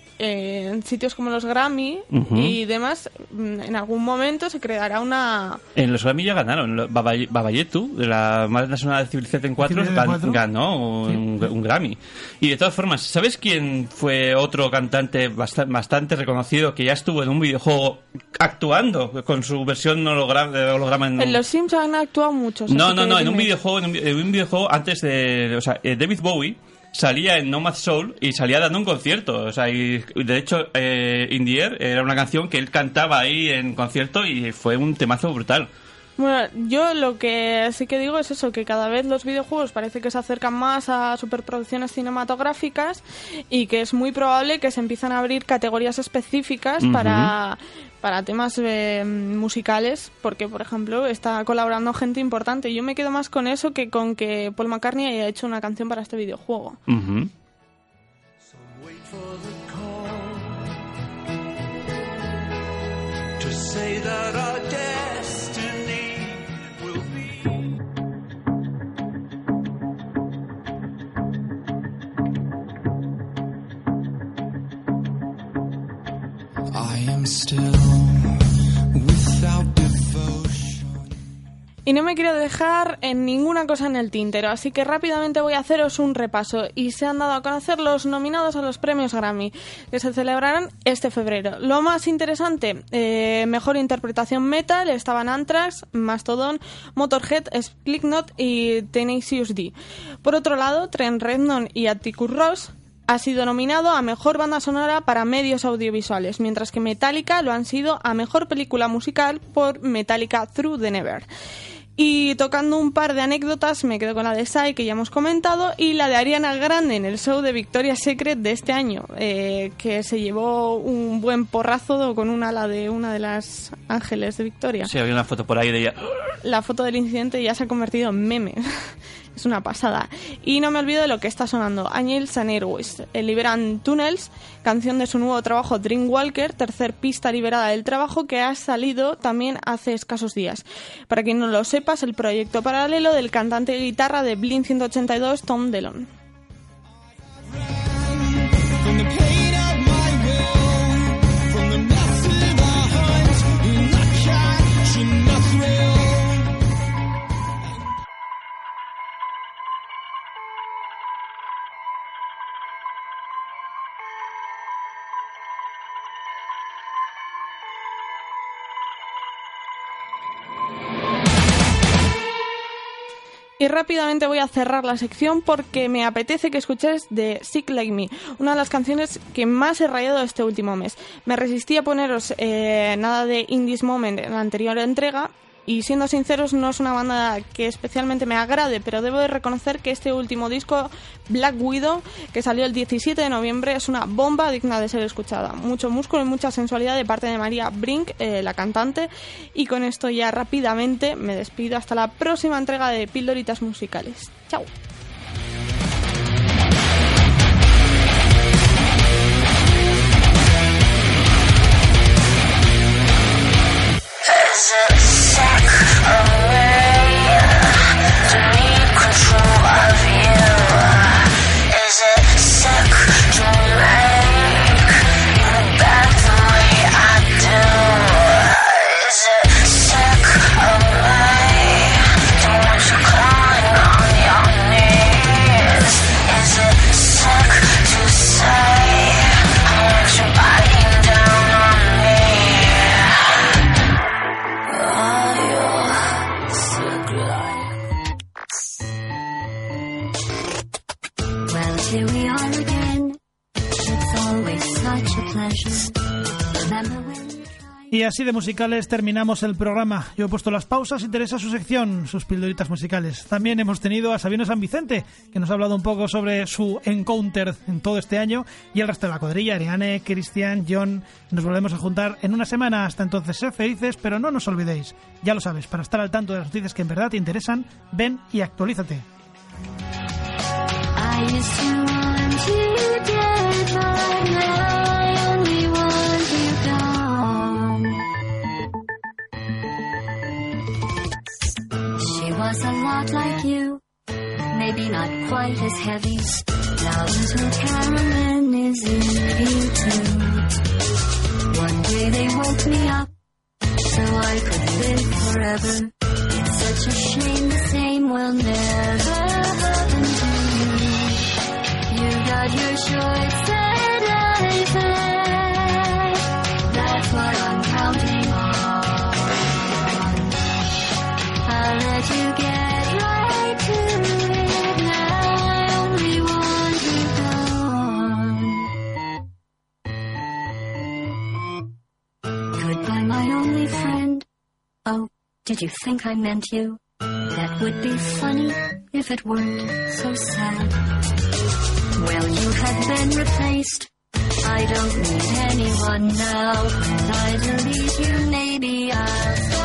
en sitios como los Grammy y demás, en algún momento se creará una... En los Grammy ya ganaron. Babayetu, de la banda sonora de Civilization 4, ganó un Grammy. Y de todas formas, ¿sabes quién fue otro cantante bastante reconocido que ya estuvo en un videojuego actuando con su versión holograma? En los Sims han actuado muchos. No, en un videojuego antes de... O sea, David Bowie salía en Nomad Soul y salía dando un concierto. O sea, y de hecho, In the Air era una canción que él cantaba ahí en concierto y fue un temazo brutal. Bueno, yo lo que sí que digo es eso, que cada vez los videojuegos parece que se acercan más a superproducciones cinematográficas y que es muy probable que se empiezan a abrir categorías específicas para temas musicales, porque, por ejemplo, está colaborando gente importante. Yo me quedo más con eso que con que Paul McCartney haya hecho una canción para este videojuego. Y no me quiero dejar en ninguna cosa en el tintero, así que rápidamente voy a haceros un repaso. Y se han dado a conocer los nominados a los premios Grammy, que se celebrarán este febrero. Lo más interesante, mejor interpretación metal, estaban Anthrax, Mastodon, Motorhead, Slipknot y Tenacious D. Por otro lado, Trent Reznor y Atticus Ross ha sido nominado a Mejor Banda Sonora para Medios Audiovisuales, mientras que Metallica lo han sido a Mejor Película Musical por Metallica Through the Never. Y tocando un par de anécdotas, me quedo con la de Psy, que ya hemos comentado, y la de Ariana Grande en el show de Victoria's Secret de este año, que se llevó un buen porrazo con un ala de una de las ángeles de Victoria. Sí, había una foto por ahí de ella. La foto del incidente ya se ha convertido en meme. Es una pasada. Y no me olvido de lo que está sonando. Angels and Airways, liberan Tunnels, canción de su nuevo trabajo Dreamwalker, tercer pista liberada del trabajo que ha salido también hace escasos días. Para quien no lo sepa, es el proyecto paralelo del cantante de guitarra de Blink-182, Tom Delon. Y rápidamente voy a cerrar la sección porque me apetece que escuchéis de Sick Like Me, una de las canciones que más he rayado este último mes. Me resistí a poneros nada de In This Moment en la anterior entrega, y siendo sinceros no es una banda que especialmente me agrade, pero debo de reconocer que este último disco, Black Widow, que salió el 17 de noviembre, es una bomba digna de ser escuchada. Mucho músculo y mucha sensualidad de parte de Maria Brink, la cantante, y con esto ya rápidamente me despido hasta la próxima entrega de Pildoritas Musicales. ¡Chao! Y así de musicales terminamos el programa. Yo he puesto las pausas y Teresa su sección, sus pildoritas musicales. También hemos tenido a Sabino San Vicente, que nos ha hablado un poco sobre su encounter en todo este año, y el resto de la cuadrilla, Ariane, Cristian, John. Nos volvemos a juntar en una semana. Hasta entonces, sed felices, pero no nos olvidéis. Ya lo sabes, para estar al tanto de las noticias que en verdad te interesan, ven y actualízate. Was a lot like you, maybe not quite as heavy. Now little Carolyn is in you too. One day they woke me up, so I could live forever. It's such a shame the same will never happen to you. You got your choice and I've had. That's what I'm counting on. I'll let you get right to it now. I only want you gone. Goodbye, my only friend. Oh, did you think I meant you? That would be funny if it weren't so sad. Well, you have been replaced. I don't need anyone now. When I delete you, maybe I'll